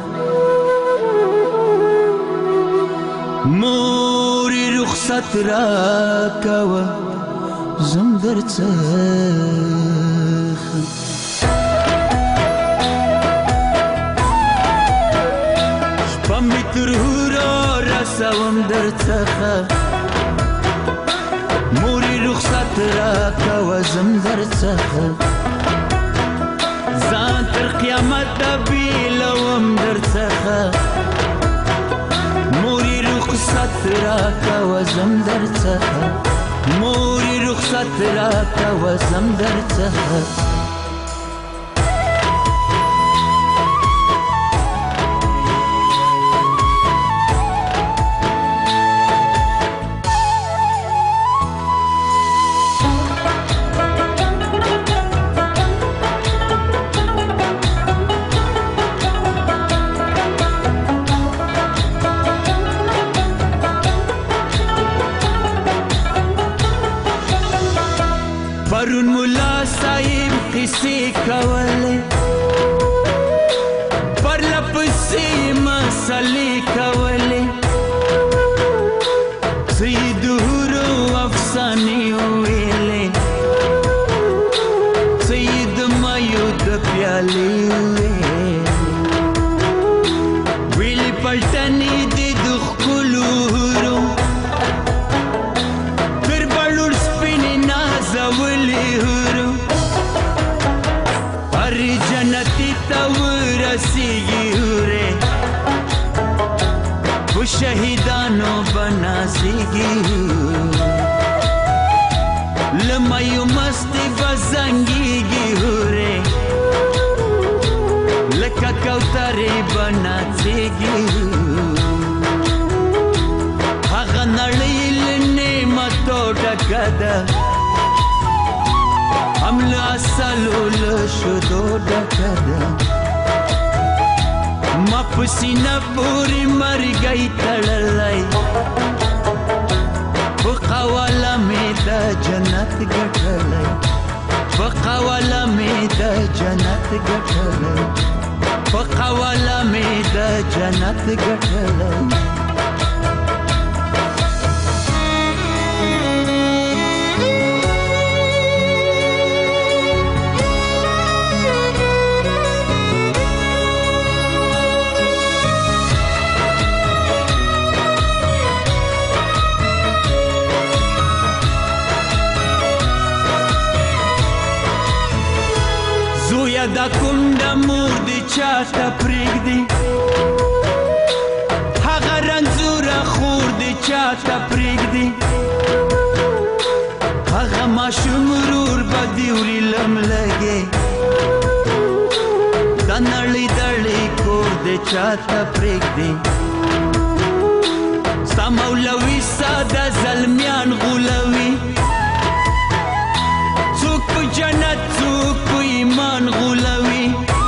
مورې رخصت راکوه زم درڅخه شپه مې تر هورو رسوم درڅخه مورې رخصت راکوه زم درڅخه ځان تر قیامته بیلوم درڅخه مورې رخصت راکوه زم درڅخه مورې رخصت راکوه زم درڅخه پرون ملا صاحب قصې کولې پرله پسې مسلې کولې څه یې د هورو افسانې ویلې څه یې د مایو د پیالې ویلې پلټنې دې د ښکلو هورو جنتی تا ورسیږي هوره خو شهیدانو بناسیږي لمایو مستی بزنګیږي هوره لکه کوترې بناسیږي هغه نړۍ له نعمتو ډکه ده هم له اصلو له شدو ډکه ده ما په سینه پورې مرګی تړلی په قواله مې د جنت ګټلی په قواله مې د جنت ګټلی په قواله مې د جنت ګټلی کدا کونډه مور دې چاته پرېږدي هغه رنځوره خور دې چاته پرېږدي هغه ماشوم ورور به دې وړي لملګې دا نړۍ دړۍ کور دې چاته پرېږدي ستا مولوي ساده زلمیان غولوي څوک په جنت څوک په ایمان غولوي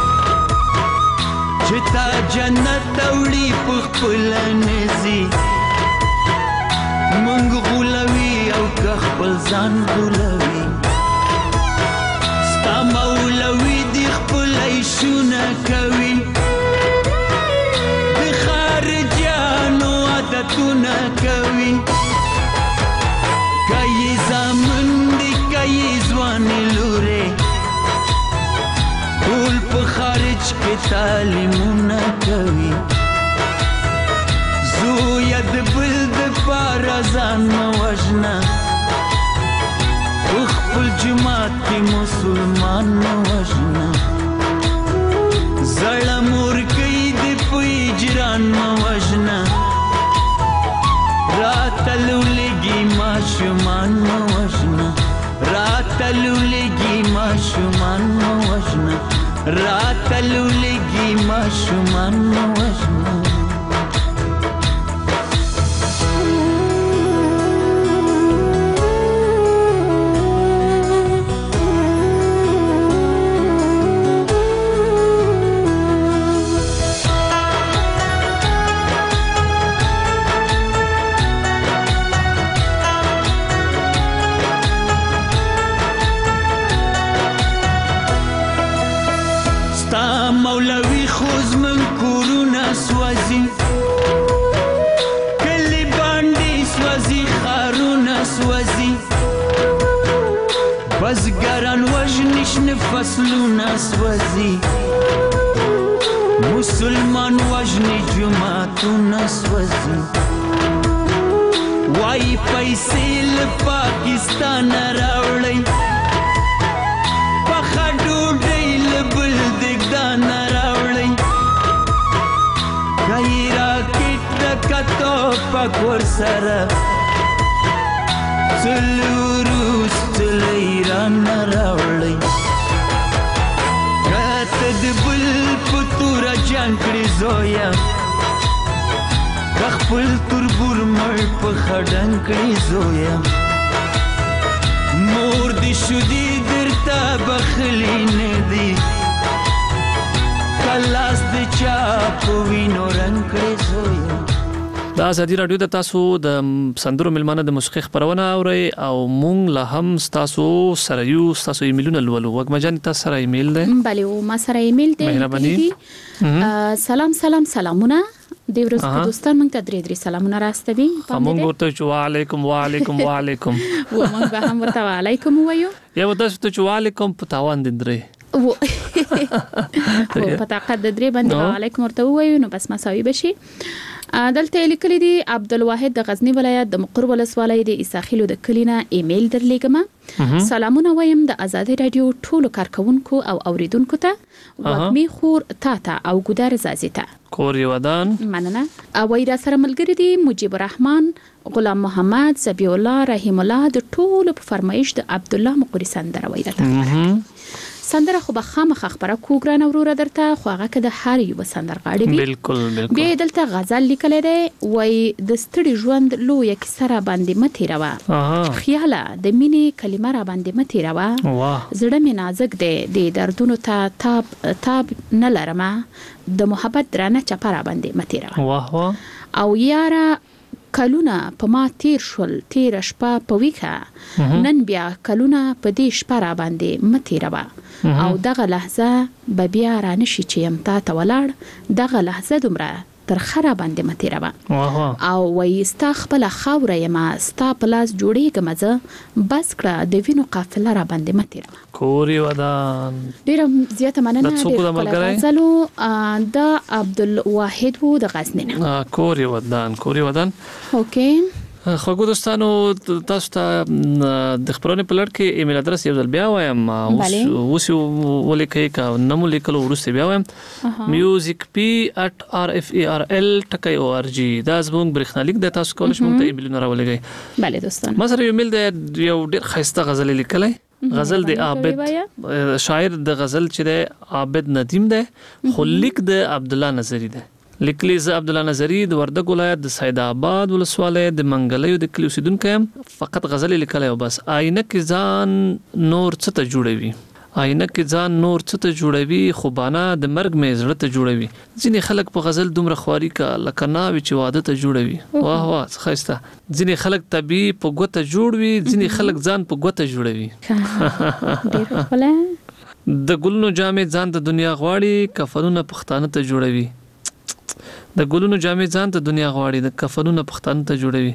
چې تا جنت ته وړي په خپله نځي مونږ غولوي او که خپل ځان غولوي ستا مولوي دې خپل عیشونه کوي د خارجیانو عادتونه کوي که یې زامن دي که یې ځوانې لورې ټول په خارج کې تعلیمونه کوي زویه د بل دپاره ځان مه وژنه په خپل جومات کې مسلمان مه وژنه زړه مورکۍ دې په اجران مه وژنه راته لولګي ماشومان مه وژنه راته لولګي ماشومان مه وژنه راته لولګي ماشومان مه وژنه مولوی خوز من کورونه سوځي کلی باندې سوځي ښارونه سوځي بزګران وژني شنه فصلونه سوځي مسلمان وژني جوماتونه سوځي وای پیسې له پاکستانه راوړئ پخه ډوډۍ له بل دګدانه راوړئ که یې راکټ ډکه توپک ورسره څه له روس څه له ایرانه راوړئ که ته د بل په توره جنګ کړې زویه که خپل تربور مړ په خډنګ کړې زویه مور دې شودې درته بخلي نه دي که لاس دې چا په وینو رنګ کړې زویه د ازادي راډیو د تاسو د سندرو ملمانه د موسیقي خبرونه اورئ او مونږ لا هم تاسو سره یو تاسو ایمیلونه لولو وګمجان تاسو سره ایمیل ده بله او ما سره ایمیل ده سلامونه د ورځ په دوستان موږ ته درې سلامونه راستوي موږ ورته وعلیکم وعلیکم وعلیکم و موږ به هم ورته وعلیکم وایو یا ورته وعلیکم په تاوان دندري و په طاقت د درې باندې وعلیکم ورته وایو نو بس مساوي بشي دلته لیکلي دي عبدالواحد د غزنی ولایت د مقر ولسوالۍ د عیساخیلو د کلینا ایمیل درلیږم سلامونه وایم د ازادي رادیو ټولو کارکونکو او اوریدونکو ته وګمي خور تاته او ګودار زازي ته کور یو ودان مننه او را سره ملګری دي مجيب الرحمن غلام محمد زبی الله رحیم الله د ټولو په فرمایش د عبد الله مقری سندره وایي سندره خو به خامخ خبره کوګران وروره درته خو هغه که د هر یو سندرغاړي وي بالکل بیا دلته غزل لیکلی دی وای د ستړي ژوند لویه کیسه را باندې مه تېروه خیاله د مینې کلمه را باندې مه تېروه زړه مې نازک دی د دردونو ته تاب نه لرمه د محبت درانه چپه را باندې مه تېروه او یاره کلونه په ما تیر شول تیر شپه په ویخه نن بیا کلونه په دې شپه را باندې مه تېروه او دغه لحظه به بیا را نشي چې یم تا ته ولاړ دغه لحظه دومره تر خره باندې مه تېروه او وایي ستا خپله خاوره یمه ستا په لاس جوړېږم زه بس کړه د وینو قافله را باندې مه تېروه کور یې ودان ډېره زیاته مننه ډېر ښکلی غزل و د عبدالواحد و د غزني نه کور یې ودان اوکې خوږو دوستانو تاسو ته د خبرونې په لړ کې ایمیل ادرس یو ځل بیا وایم اوس ولیکئ کا نمو لیکلو ورسته بیا وایم musicp@rfarl.org دا زموږ برېښنالیک د تاسو کولای شئ مونږ ته ایمیل نه راولګئ. بله دوستانو ما سره یو ایمیل د یو ډېر ښایسته غزل لیکلی غزل د عابد شاعر د غزل چې د عابد ندیم ده خو لیک د عبد الله نظری ده لیکلی ز عبد الله نظری د وردګ ولایت د سید آباد ولسوالۍ د منګلیو د کلی اوسیدونکی فقط غزل لیکلی او بس آینه کې ځان نور څه ته جوړوي آینه کې ځان نور څه ته جوړوي خو بانا د مرګ مې زړه ته جوړوي ځینې خلک په غزل دومره خواري کا لکه ناوې چې واده ته جوړوي واه واه ښایسته ځینې خلک طبي په ګوته جوړوي ځینې خلک ځان په ګوته جوړوي د ګلونو جامې ځان د دنیا غواړي کفنونه پښتانه ته جوړوي د ګلونو جامې ځان ته دنیا غواړي د کفنونه پښتانه ته جوړوي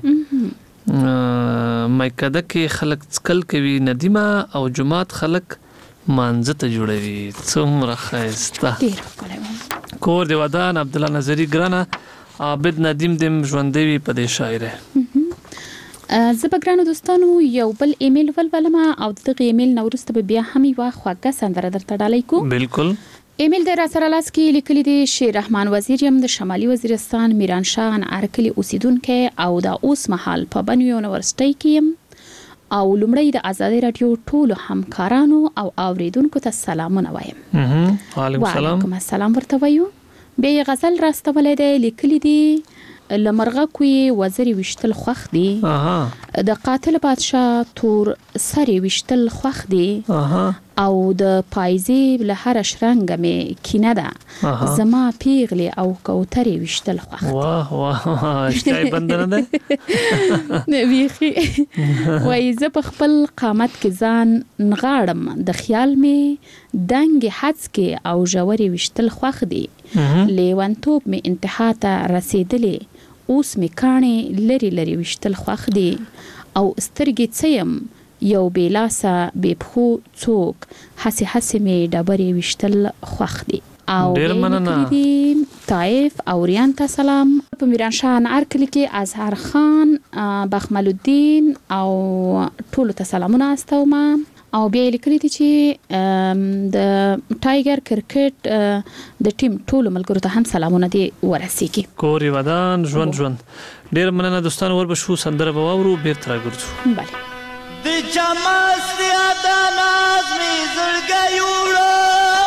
مایکده کې خلک څکل کوي ندیمه او جماعت خلک مانځه ته جوړوي څومره ښایسته کور د ودان عبد الله نظری ګرانه عابد ندیم دم ژوندی وي په دې شاعره زه به ګرانو دوستانو یو بل ایمیل ولولم او دغه ایمیل نه وروسته به بیا هم یوه خوږه سندره درته ډالۍ کوم. بالکل ایمیل د راسره لاس کې لیکلی دی شیر رحمان وزیر یم د شمالي وزیرستان میرانشاه انعرکلي اوسیدونکی او د اوس مهال په بنو یونیورسيټي کې یم او لومړی د آزادۍ راډیو ټولو همکارانو او اوریدونکو ته سلامونه وایم. وعلیکم السلام ورته وایو. بیا یې غزل راستولی دی لیکلی دی لمرغه کوی وزري وشتل خوخ دی د قاتل بادشاه تور سری وشتل خوخ دی او د پایزی له هر شرنګ می کینه ده زما پیغلی او کوتري وشتل خوخ واه واه اشتای بندنه ده ویخي وای ز په خپل قامت کې ځان نغاړم د خیال می دنګ حدس کې او جوړي وشتل خوخ دی لیوانتوب می انتها ته رسیدلې اوس می کانه لری لری وشتل خوخ دی او سترګې څیم یو بیلاسه بیپخو څوک حسی حسی می ډبرې وشتل خوخ دی او ډیر مننه طائف او ریان ته سلام په میرانشاه انعرکلي کې اظهر خان بخمل الدین او ټولو ته سلامونه استوم او بیا لیکلي دي چې د ټایګر کرکټ د ټیم ټولو ملګرو ته هم سلامونه دي ورسیږي. کوري ودان ژوند ډیر مننه دوستانو وربشو سندره به واورو بیرته راګرځو. بله د چمس د ناز می زړګی وړو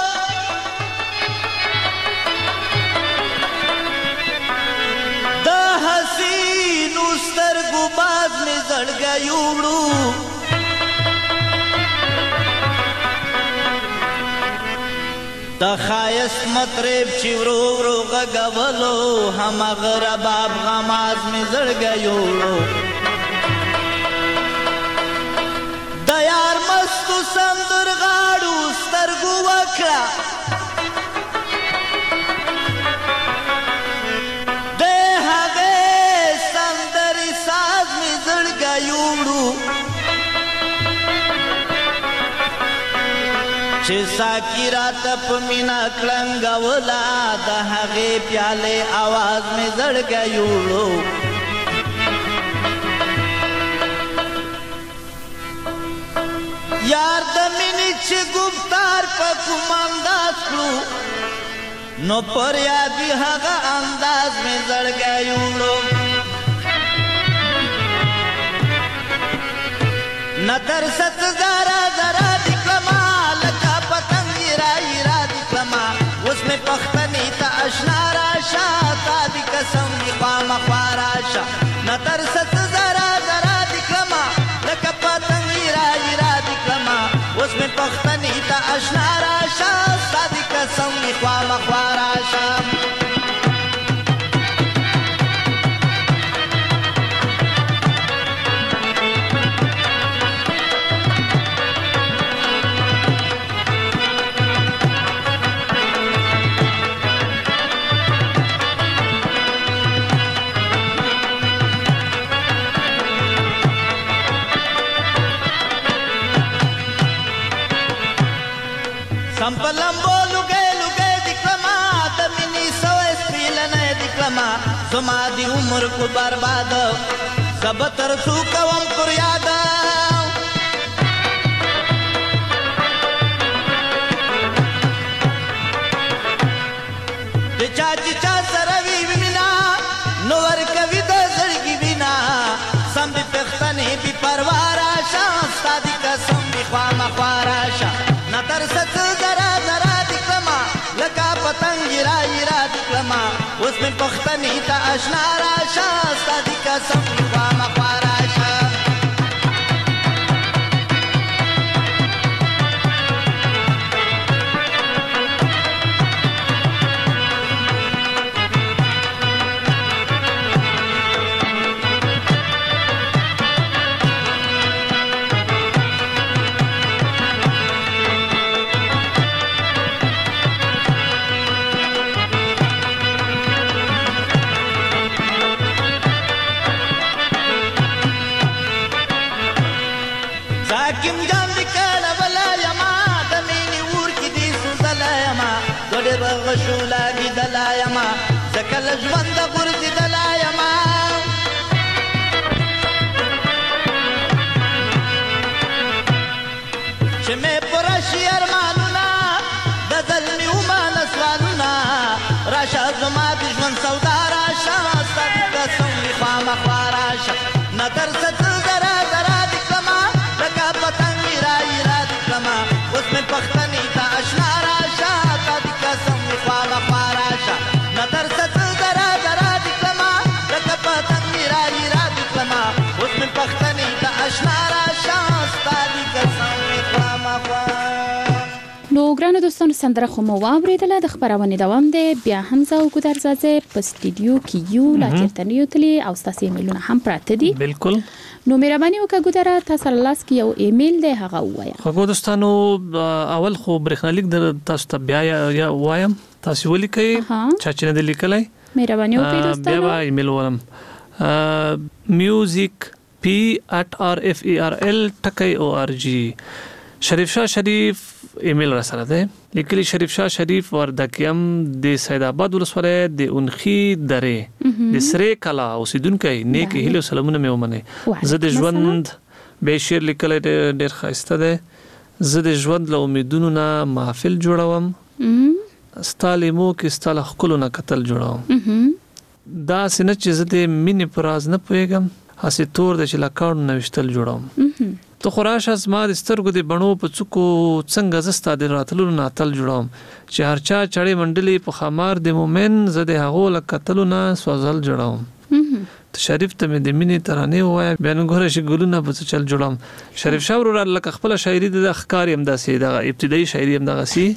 د حسین سترګو باز می زړګی وړو د خایست مطرب چې ورو ورو غږولو هماغه رباب غماز می زړګی وړو د یار مستو سندرغاړو سترګو وکړه د هغې سندرې ساز می زړګی وړو چې ساقي راته په مینه کړنګوله د هغې پیالې اواز مې زړګی وړو یار د مینې چې ګفتار په کوم انداز کړو نو پر یادي هغه انداز مې زړګی وړو نه ترست زارا زارا دي کړمه لکه پتنګ یرا یرا دي کړمه اوس مې پښتنې ته اشنا راشه تا دي قسم دي خامخوا راشه نه ترست زارا زارا دي کړمه لکه پتنګ یرا یرا دي کړمه اوس مې پښتنې ته اشنا راشه تا دي قسم دي خامخوا راشه سمپلمبو لګې لګې دکما د مینې سوې سپیلنې دکما زما دی عمر کو برباد زبتر سو کوم پر یادا د چا سره وی مینا نو ور کوي د زړګي بنا سم دې پختنې بي پروا راشه ستادي قسم دي خوا مخوا راشه نظر ست زرا زرا دي کما لکا پتنګ را دي کما اوس مې پختنې ته آشنا راشه ستادي قسم دي خوا مخوا راشه زاکم جان دکړه ولا یما د مینې ور کې دي سوزلا یما ګډه بغشولا دي دلا یما زکل ژوند ګرځ دلا یما چې مې پرشي ارمانونه د ظلمي ومان سوالونه راشه زما د ژوند سودا راشه ستاسو قسم دی خامخوا راشه نظر ست زرا زرا دي کما لکه پتنګ را دي کما اوس مې پختنې ته آشنا راشه ستاسو قسم دی خامخوا راشه نظر ست زرا زرا دي کما لکه پتنګ را دي کما اوس مې پختنې ته آشنا راشه ستاسو قسم دی خامخوا. نو ګرانو دوستانو سندره خو مو واورېدله د خبرونې دوام دی بیا حمزه او ګودرزاده په سټډیو کې یو لا چېرته نه یو تللی او ستاسو ایمیلونه هم پراته دي بالکل نو مهرباني وکړه ګودره تاسو لاس کې یو ایمیل دی هغه ووایه خو دوستانو اول خو برېښنالیک د تاسو ته بیا یا وایم تاسو ولیکئ چا چې نه دی لیکلی مهرباني وکړئ دوستانو بیا به ایمیل ولم music@rferl.org شریف شاه شریف ایمیل را سره ده لیکلی شریف شاه شریف وردکیم د سید آباد ولسوالۍ د اونخي درې د سره کلا اوسیدونکو نیک هیلو سلامونه مې ومنه زه د ژوند به شعر لیکل ډېر خاسته ده زه د ژوند له امیدونو نه محفل جوړوم ستالمو کې ستاله خلکو نه قتل جوړوم دا سینه چې زه د مینې پراز نه پويګم هسه تور د چلاکاڼو نوشتل جوړوم تو خراش از ما د سترګو د بڼو په څوکو څنګه زستا د راتلو ناتل جوړوم چې هرچا چړې منډلې په خمار د مومن زه د هغو لکتلو نه سوزل جوړوم ته شریف ته مې د مینې ترانه وای بیان غوړه شي ګلونه په چل جوړم شریف شاه ورور لکه خپل شاعري د ښکار يم داسې د ابتدایي شاعري يم دغه سي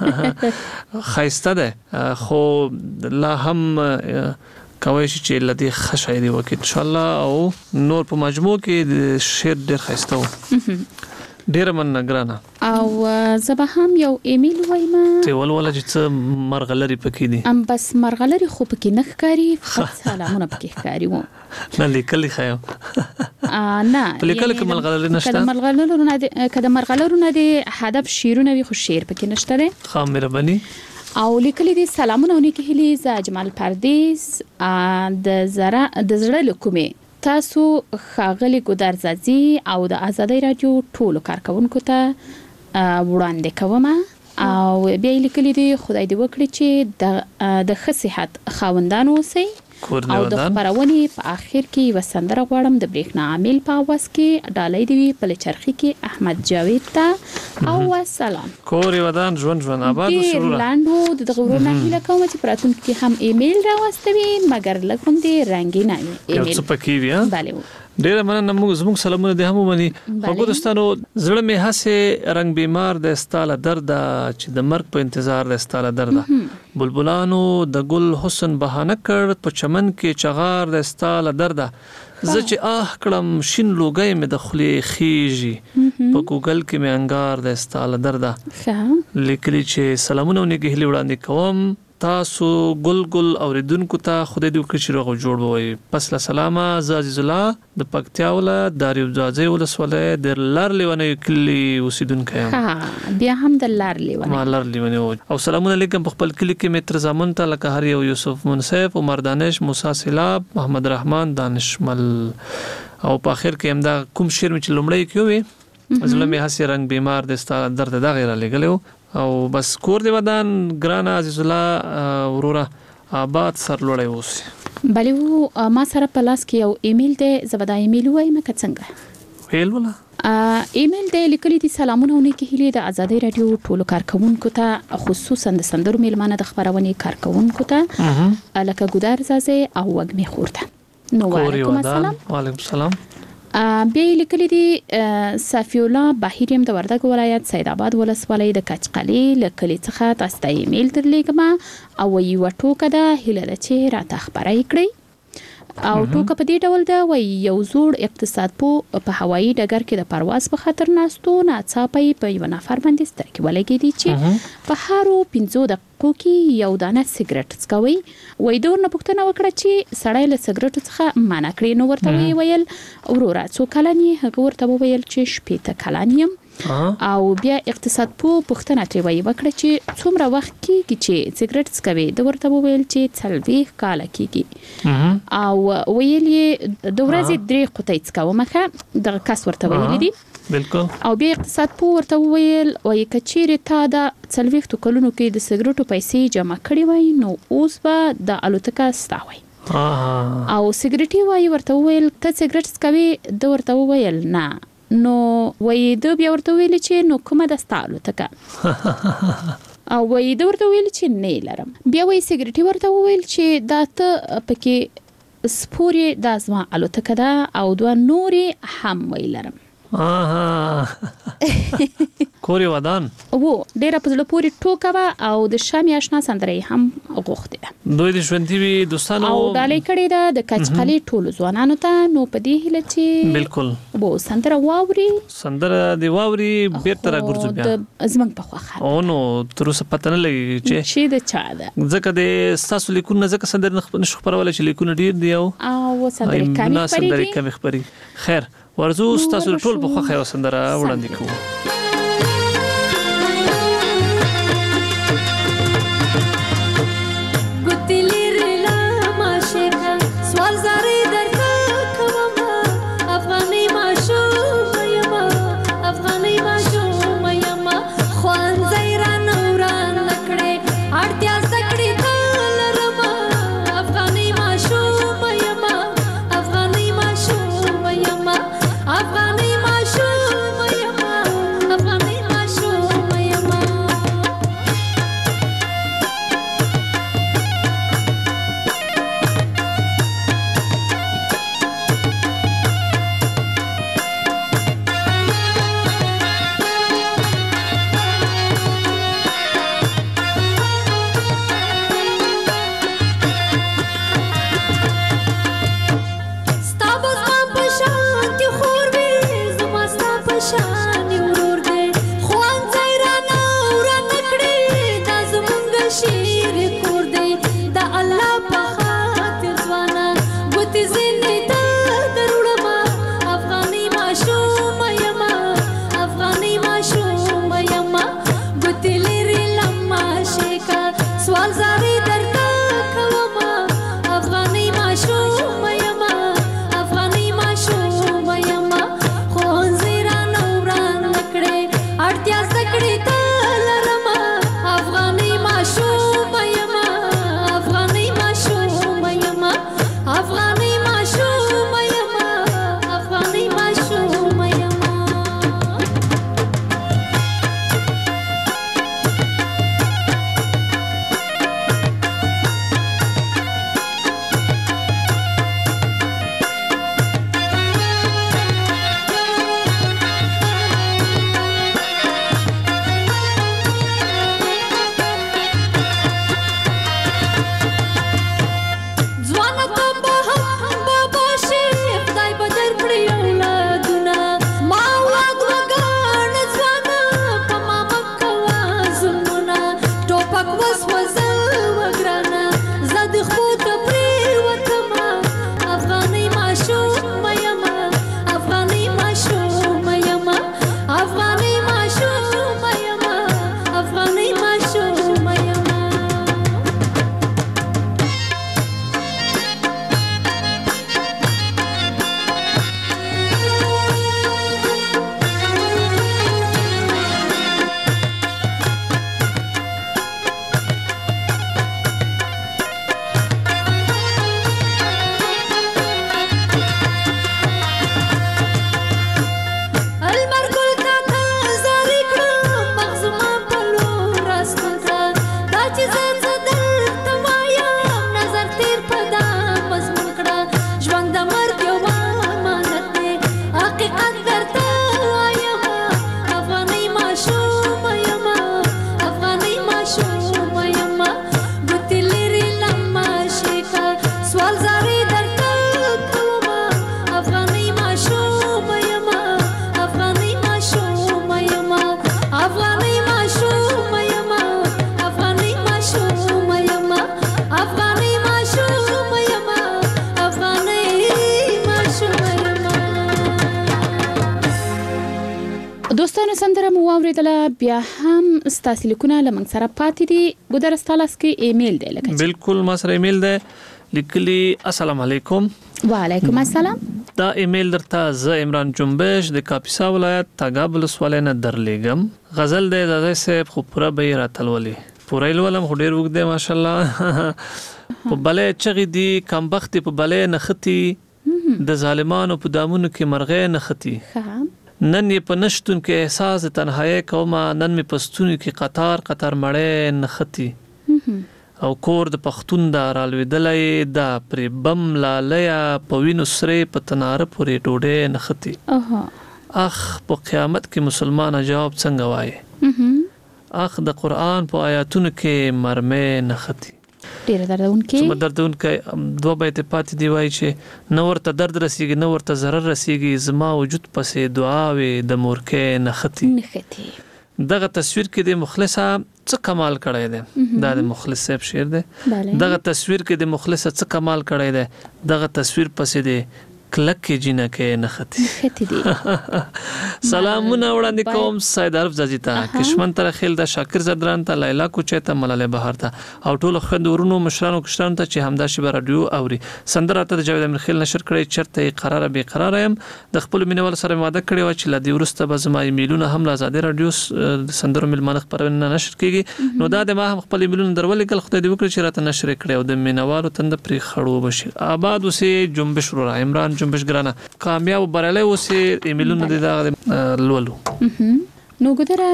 خایسته ده خو لا هم کوي چې لدی خشایري وکړي ان شاء الله او نور په مجموع کې د شعر ډېر خسته و ډېر من نگرانه او زبا هم یو ایمیل وایم ته ولوله چې مرغلري پکې دي ام بس مرغلري خو پکې نه ښکاری سلامونه پکې ښکاری وو نه لیکلي خایم نه لیکل کې مرغلري نشته کله مرغلرو نه دي هدف شیرونه وي خو شعر پکې نشته ده خام مهرباني او لیکلي دي سلامونه ونکي هلي ز اجمل پردیس د زړه لکومه تاسو خاغلی ګودرزازي او د ازادي رادیو ټولو کارکونکو ته وړاندې کوم او بیا لیکلي دي خدای دې وکړي چې د صحت خاوندان اوسئ او د خبرونې په اخر کې وسندره غواړم د برېښنا عامل په आवाज کې ډالۍ دی په لچرخي کې احمد جاوید ته او سلام کوري ودان ژوند آباد وسرور لاندو د غوړو نه هیله کوم چې پراتون کې هم ایمیل راوستوي مګر لکه دې رنگینه ایمیل څه پکې ویا bale ډېر مننه زموږ سلامونه د همو باندې وګورستانو زړه مې هسه رنگ بیمار د استاله درد چې د مرګ په انتظار د استاله درد بلبلانو د ګل حسن بهانه کړ په چمن کې چغار د استاله درد زه چې کړم شین لوګي مې د خولې خيږي په ګوګل کې مې انګار د استاله درد لیکلي چې سلامونه ونګي هلي وړاندې کوم تاسو ګل اوریدونکو ته خدای دې وکړي چې روغ جوړ وي. پس له سلامه ز عزیز الله د پکتیا ولا د ریوځاځي ولسوالۍ د لار لیونی کلی اوسیدونکو یم. بیا هم د لار لیونی ما لار لیونی او سلام علیکم په خپل کلی کې متر زمون ته لکه هر یو یوسف منصف عمر دانش موسی سیلاب محمد رحمان دانشمل او په اخر کې هم دا کوم شعر چې لومړی کیوي زلمه حسی رنگ بیمار دستا درد دا غیر لګلو او بس کور دی ودان ګران عزیز الله ورورا آباد سرلوړی اوسي. بلې ما سره په لاس کې یو ایمیل دی زبدا ایمیل وایم که څنګه ویل ولا ایمیل دی لیکلي دي سلامونه ونه کې هلي د ازادي رادیو ټولو کارکونکو ته خصوصا د سندرو میلمانه د خبرونې کارکونکو ته لکه ګودار زازه او وګمي خورته نو وعلیکم السلام. وعلیکم السلام. بیا لیکلي دي صافی الله بهیریم د وردګ ولایت سید آباد ولسوالۍ د کچقلی لکلي څخه تاسو ته ایمیل درلېږم او یو ټوکه ده هله چې راته خبرای کړی او ټوکه په دې ډول ده وای یو زوړ اقتصاد په هوایي ډګر کې د پرواز په خاطر ناستو ناڅاپي په یو نفر باندې سترګې ولګې دي چې په هارو 15 دقیقو کې یو دانه سیګریټ څکوي. وای دور نه پوښتنه وکړه چې سړی له سیګریټ څخه منع کړی نو ورته ویل ورورا څو کلن یې هغه ورته ویل چې 15 کلن یم او بیا اقتصاد پوښتنه ترې وکړه چې څومره وخت کېږي چې سیګریټ څکوي د ورته ویل چې 40 کال کېږي او ویل یې د ورځې 3 قطۍ څکوم مخه د کس ورته ویل دي بالکل او بیا اقتصاد ورته ویل وای کچېره تا د 40 کلونو کې د سیګریټو پیسې جمع کړې وای نو اوس به د الوتکه ستاوي او سیګریټي وای ورته ویل ته سیګریټ څکوي د ورته ویل نه نو وای د بیا ورته ویل چې نو کومه د ستالو تکه او وای د ورته ویل چې نه لرم بیا وای سیګریټي ورته ویل چې دا ته پکې سپوري د ازما الوتکه ده او دوه نوري هم وای لرم. کوري ودان وو ډیره په زړه پوری ټوکا او د شامي آشنا سندرې هم غوښته دوی د ژوندۍ وي دوستانو او ډالې کړي ده د کچقلي ټولو ځوانانو ته نو په دې هله چې بالکل وو سندره واوري سندره دی واوري بیرته راګرځو بیا د زمنګ په خوخه او نو تر اوسه پته نه لګي چې د چا ده ځکه د تاسو لیکونه ځکه سندره نشو خبرول چې لیکونه ډیر دی او سندره کمی خبري خیر ورزو تاسو ټول په خوخه سندره وړاندې کوو. مو اوریدله بیا هم ستاسو لیکونه لمن سره پاتې دي ګودر ستالاس کې ایمیل دی لکه بالکل ما سره ایمیل دی لیکلی السلام علیکم. وعلیکم السلام. دا ایمیل درته ز عمران جنبش د کاپیسا ولایت تاګاب ولسوالۍ نه درلېږم. غزل دی زاده صاحب خو پوره به راتلولي پوره لولم خو ډیر وګ دی ماشاءالله. په بلې چغې دی کمبخت په بلې نختی د ظالمانو په دامونو کې مرغې نختی. نن یې په نشتون کې احساس تنهایی کومه نن می پستون کې قطار قطار مړې نختی. او کور د پختون دا رالویدلې دا پر بم لالیا په وینو سره په تنار پورې ډوډۍ نختی. اخ په قیامت کې مسلمان جواب څنګه وایي؟ اخ د قرآن په آیاتونو کې مرمې نختی. ډیر دردونکې څومره دردونکې دوه بیت پاتې دی وایي چې نو ورته درد رسیږي نو ورته ضرر رسیږي زما وجود پسې دعاوي د مورکې نختی. دغه تصویر کې د مخلصه څه کمال کړی دی دا د مخلص صاحب شعر دی. دغه تصویر کې د مخلصه څه کمال کړی دی دغه تصویر پسې دی کلک کې جنکه نختی دی. سلامونه وړاندې کوم سید عرف زازی ته کشمن تر خیل د شاکر زدران ته لیلا کوچه ته ملاله بهار ته او ټول خوندورونو مشرانو کشرانو ته چې همدا شی بر رادیو اوري سندره ته د جاوید امیر خیل نشر کړی چرته قرار به قرار يم د خپل مینوال سره ماده کړی و چې لدی ورسته به زما ایمیلونه هم لازاده رادیو سندره ملمانه خبرونه نشر کیږي نو دا د ما هم خپل ایمیلونه درولې کل خدای دې وکړي چې راته نشر کړی او د مینوالو تند پری خړو بشي آباد اوسې جنبش رو عمران جنبش ګرانه کامیاب برالای اوسې ایمیلونه د لولو. نو ګدره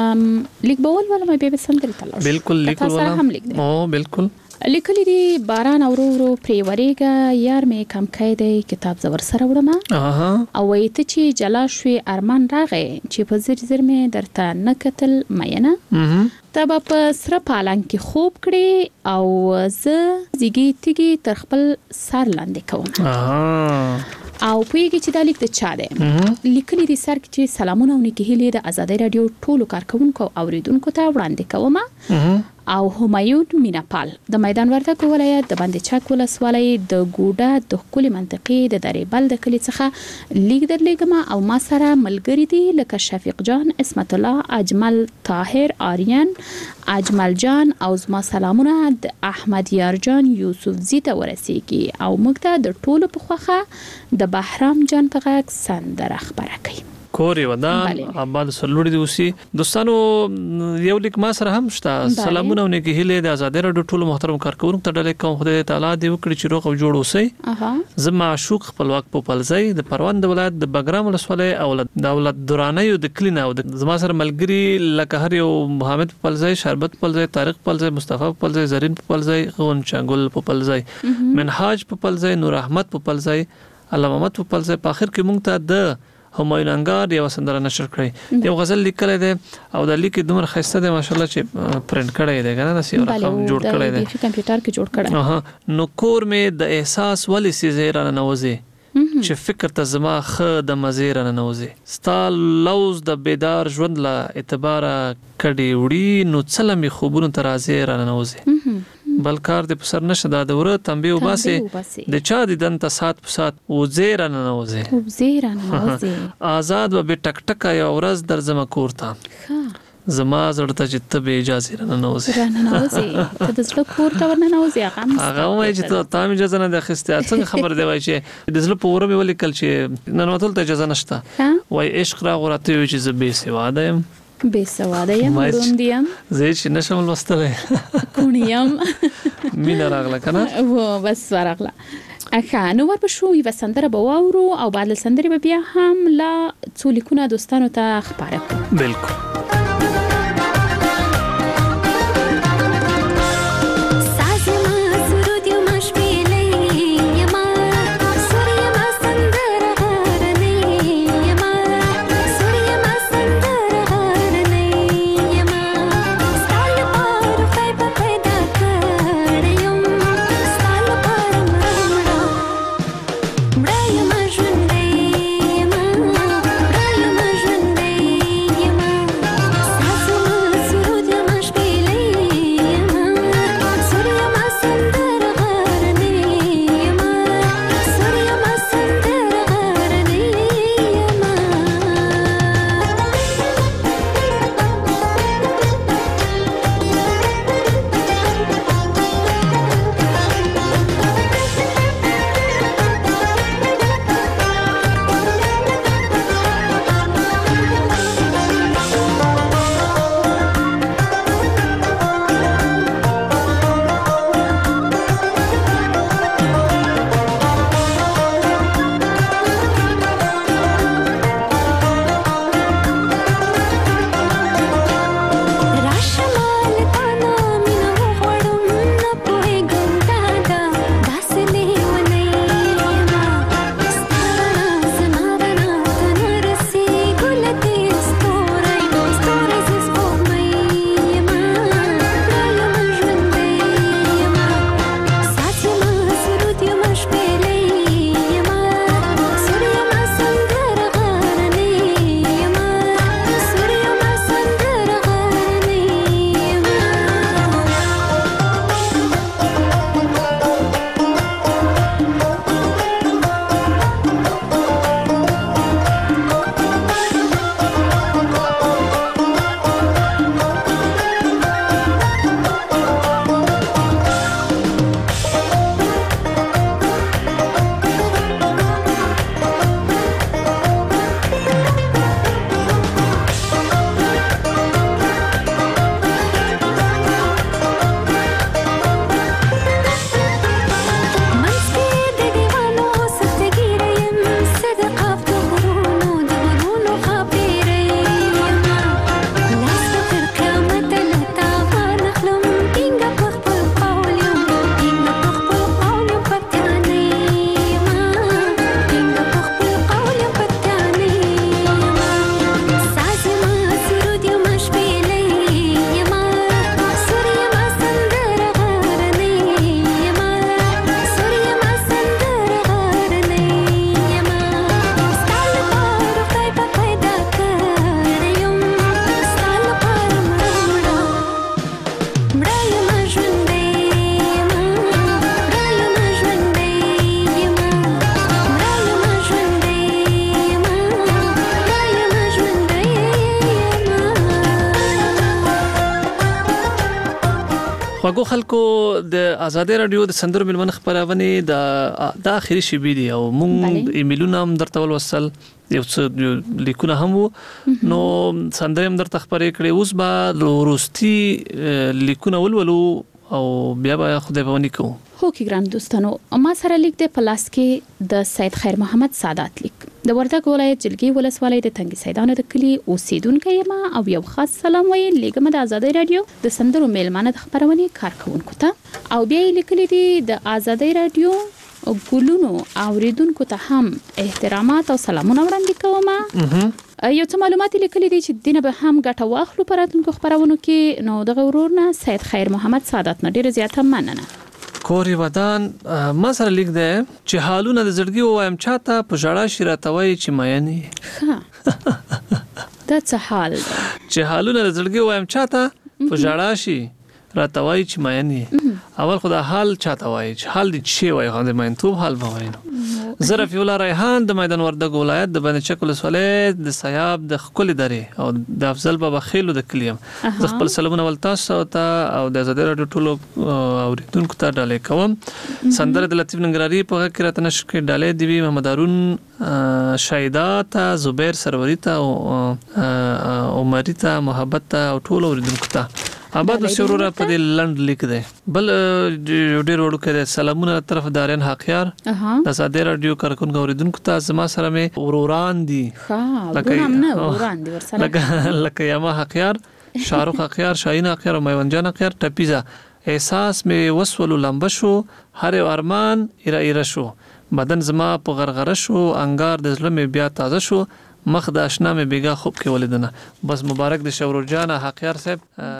لیک بول ولا مې به سندري تلاش بالکل لیک ولا او بالکل لیکلی دی باران اورو ورو پریوریګه یار مې کم کېده کتاب زور سره وړم او وایته چې جلا شوي ارمان راغې چې په زر زر مې درته نه کتل مینه تبا په سره پالان کې خوب کړي او زه زیږی تیږي تر خپل سر لاندې کوم او پویږي چې دا لیک د چا دی لیکلی دی سر کې چې سلامونه او نیکهیلې د آزادۍ رادیو ټولو کارکونکو او اوریدونکو ته وړاندې کوم او همایون میناپال د میدان وردګ ولایت د باندې چاک ولسوالۍ د ګوډه د خولي منطقې د درېبل د کلی څخه لیک درلېږم او ما سره ملګری دي لکه شفیق جان اسمت الله اجمل طاهر آریان اجمل جان او زما سلامونه د احمد یارجان یوسف زی ته ورسیږي او موږ ته د ټولو په خوخه د بهرام جان په غږ سندره خبره کوي. کوري ودان آباد سلوړي دي اوسي دوستانو یو لیک ما سره هم شته سلامونه ونکي هله د آزادۍ رادیو ټولو محترم کارکونکو ته ډالې کوم خدای تعالی دې وکړي چې روغ او جوړ اوسئ. زما معشوق خپلواک په پلځي د پروان د ولایت د بګرام ولسوالۍ او د دولت درانه د کلینا او زما سره ملګری لکه هر یو محمد په پلځي شربت په پلځي طارق په پلځي مصطفی په پلځي زرین په پلځي غون چنګل په پلځي منهاج په پلځي نور احمد په پلځي علامه محمد په پلځي په اخر کې مونږ ته د همایون انګار یو سندره نشر کړی یو غزل لیکل دی او د لیک دومره خسته دی ماشاءالله چې پرنټ کړی دی کنه نسی رقم جوړ کړی دی د کمپیوټر کې جوړ کړی نو کور مې د احساس ولې سي زیرانه نوځي چې فکر ته زما خ د مزیرانه نوځي ستا لوز د بیدار ژوند لا اعتبار کړي وړي نو څلمي خوبونو تر ازیرانه نوځي بلکار د پسر نشه دا دوره تنبیه وباسي د چا د دن ته سات په سات وزیرانه نوځي آزاد و به ټک ټک یو ورځ در زما کورته زما زړه ته چې ته به اجازه نه نوځي ته د زړه کورته ورنه نوځي هغه وایي چې ته هم اجازه نه اخیسته څنګه خبر دی وایي چې د زړه په وره مې ولیکل چې نن وتل ته اجازه نشته وایي عشق را غورته وي چې زه بې سواده یم بسواده یم روندیم زه چې نشم لوستلې کونیم مینا راغله کنه و بس ورغله اخا نو ورپښو یو سندره به واورو او بعد سندره به بیا هم لا څو لیکونه دوستانو ته خبره کوم بالکل خواږو خلکو د ازادي رادیو د سندرو ملمن خبرونه د اخیری شی دی او مونږ ایمیلونه هم درته ولوصل یو څه لیکونه هم نو سندرې هم درته خبرې کړې اوس به وروستي لیکونه ولولو او بیا به خدای په ونی کوو. هو کې ګران دوستانو ما سره لیک د پلاس کې د سید خیر محمد سادات لیک د وردګ ولایت جلګي ولسوالۍ د تنګي سیدانو د کلی اوسیدونکو یم او یو خاص سلام ویل لیکم د آزادۍ رادیو د سندرو میلمانه د خبرونه کارکونکو ته او بیا لیکلي دي د آزادۍ رادیو ګلونو اوریدونکو ته هم احترامات او سلامونه وړاندې کوم. یو څه معلومات لیکلي دي چې دینه به هم ګټه واخلو پراتونکو خبرونو کې نو د غورورنا سید خیر محمد سادات نه ډیر زیاته مننه. کوري ودان ما سره لیک ده چې حالونه د زړګي وایم چاته په ژړا شي راتوي چې مېنی دا څه حال چې حالونه د زړګي وایم چاته په ژړا شي راتوي چې مېنی اول خدای حال چاته وای چې حال دې شي وای غوډه مېنتوب حال بوینو ظرف یولا ریحان د میدان وردګ ولایت د بنچک ولسوالۍ د سیاب د خپل درې او د افضل بابا خیلو د کلیم د خپل سلامونه ولتاسو ته او د آزادۍ رادیو ټولو اوریدونکو ته ډالې کوم. سندره د لطیف ننګرهاري په غږ کې راته نشکې ډالې دی محمد هارون شایدات زبیر سروری ته او عمري ته محبت ته او ټولو اوریدونکو ته آباد سرور په دې لند لیک ده. بل ډېر وړو کې سلامونه طرف دارین حقیار د آزادۍ رادیو کارکونکو اوریدونکو ته زما سره مې وروران دي لکه یما حقیار شاروخ حقیار شاهین حقیار او میوند جان حقیار ټپیزا احساس مې وسولو لمبه شو هر ارمان ایره شو بدن زما په غرغره شو انګار د زړه مې بیا تازه شو مخ د آشنا مې بیګا خوب کې ولیدنه. بس مبارک د شورور جان حقیار صاحب.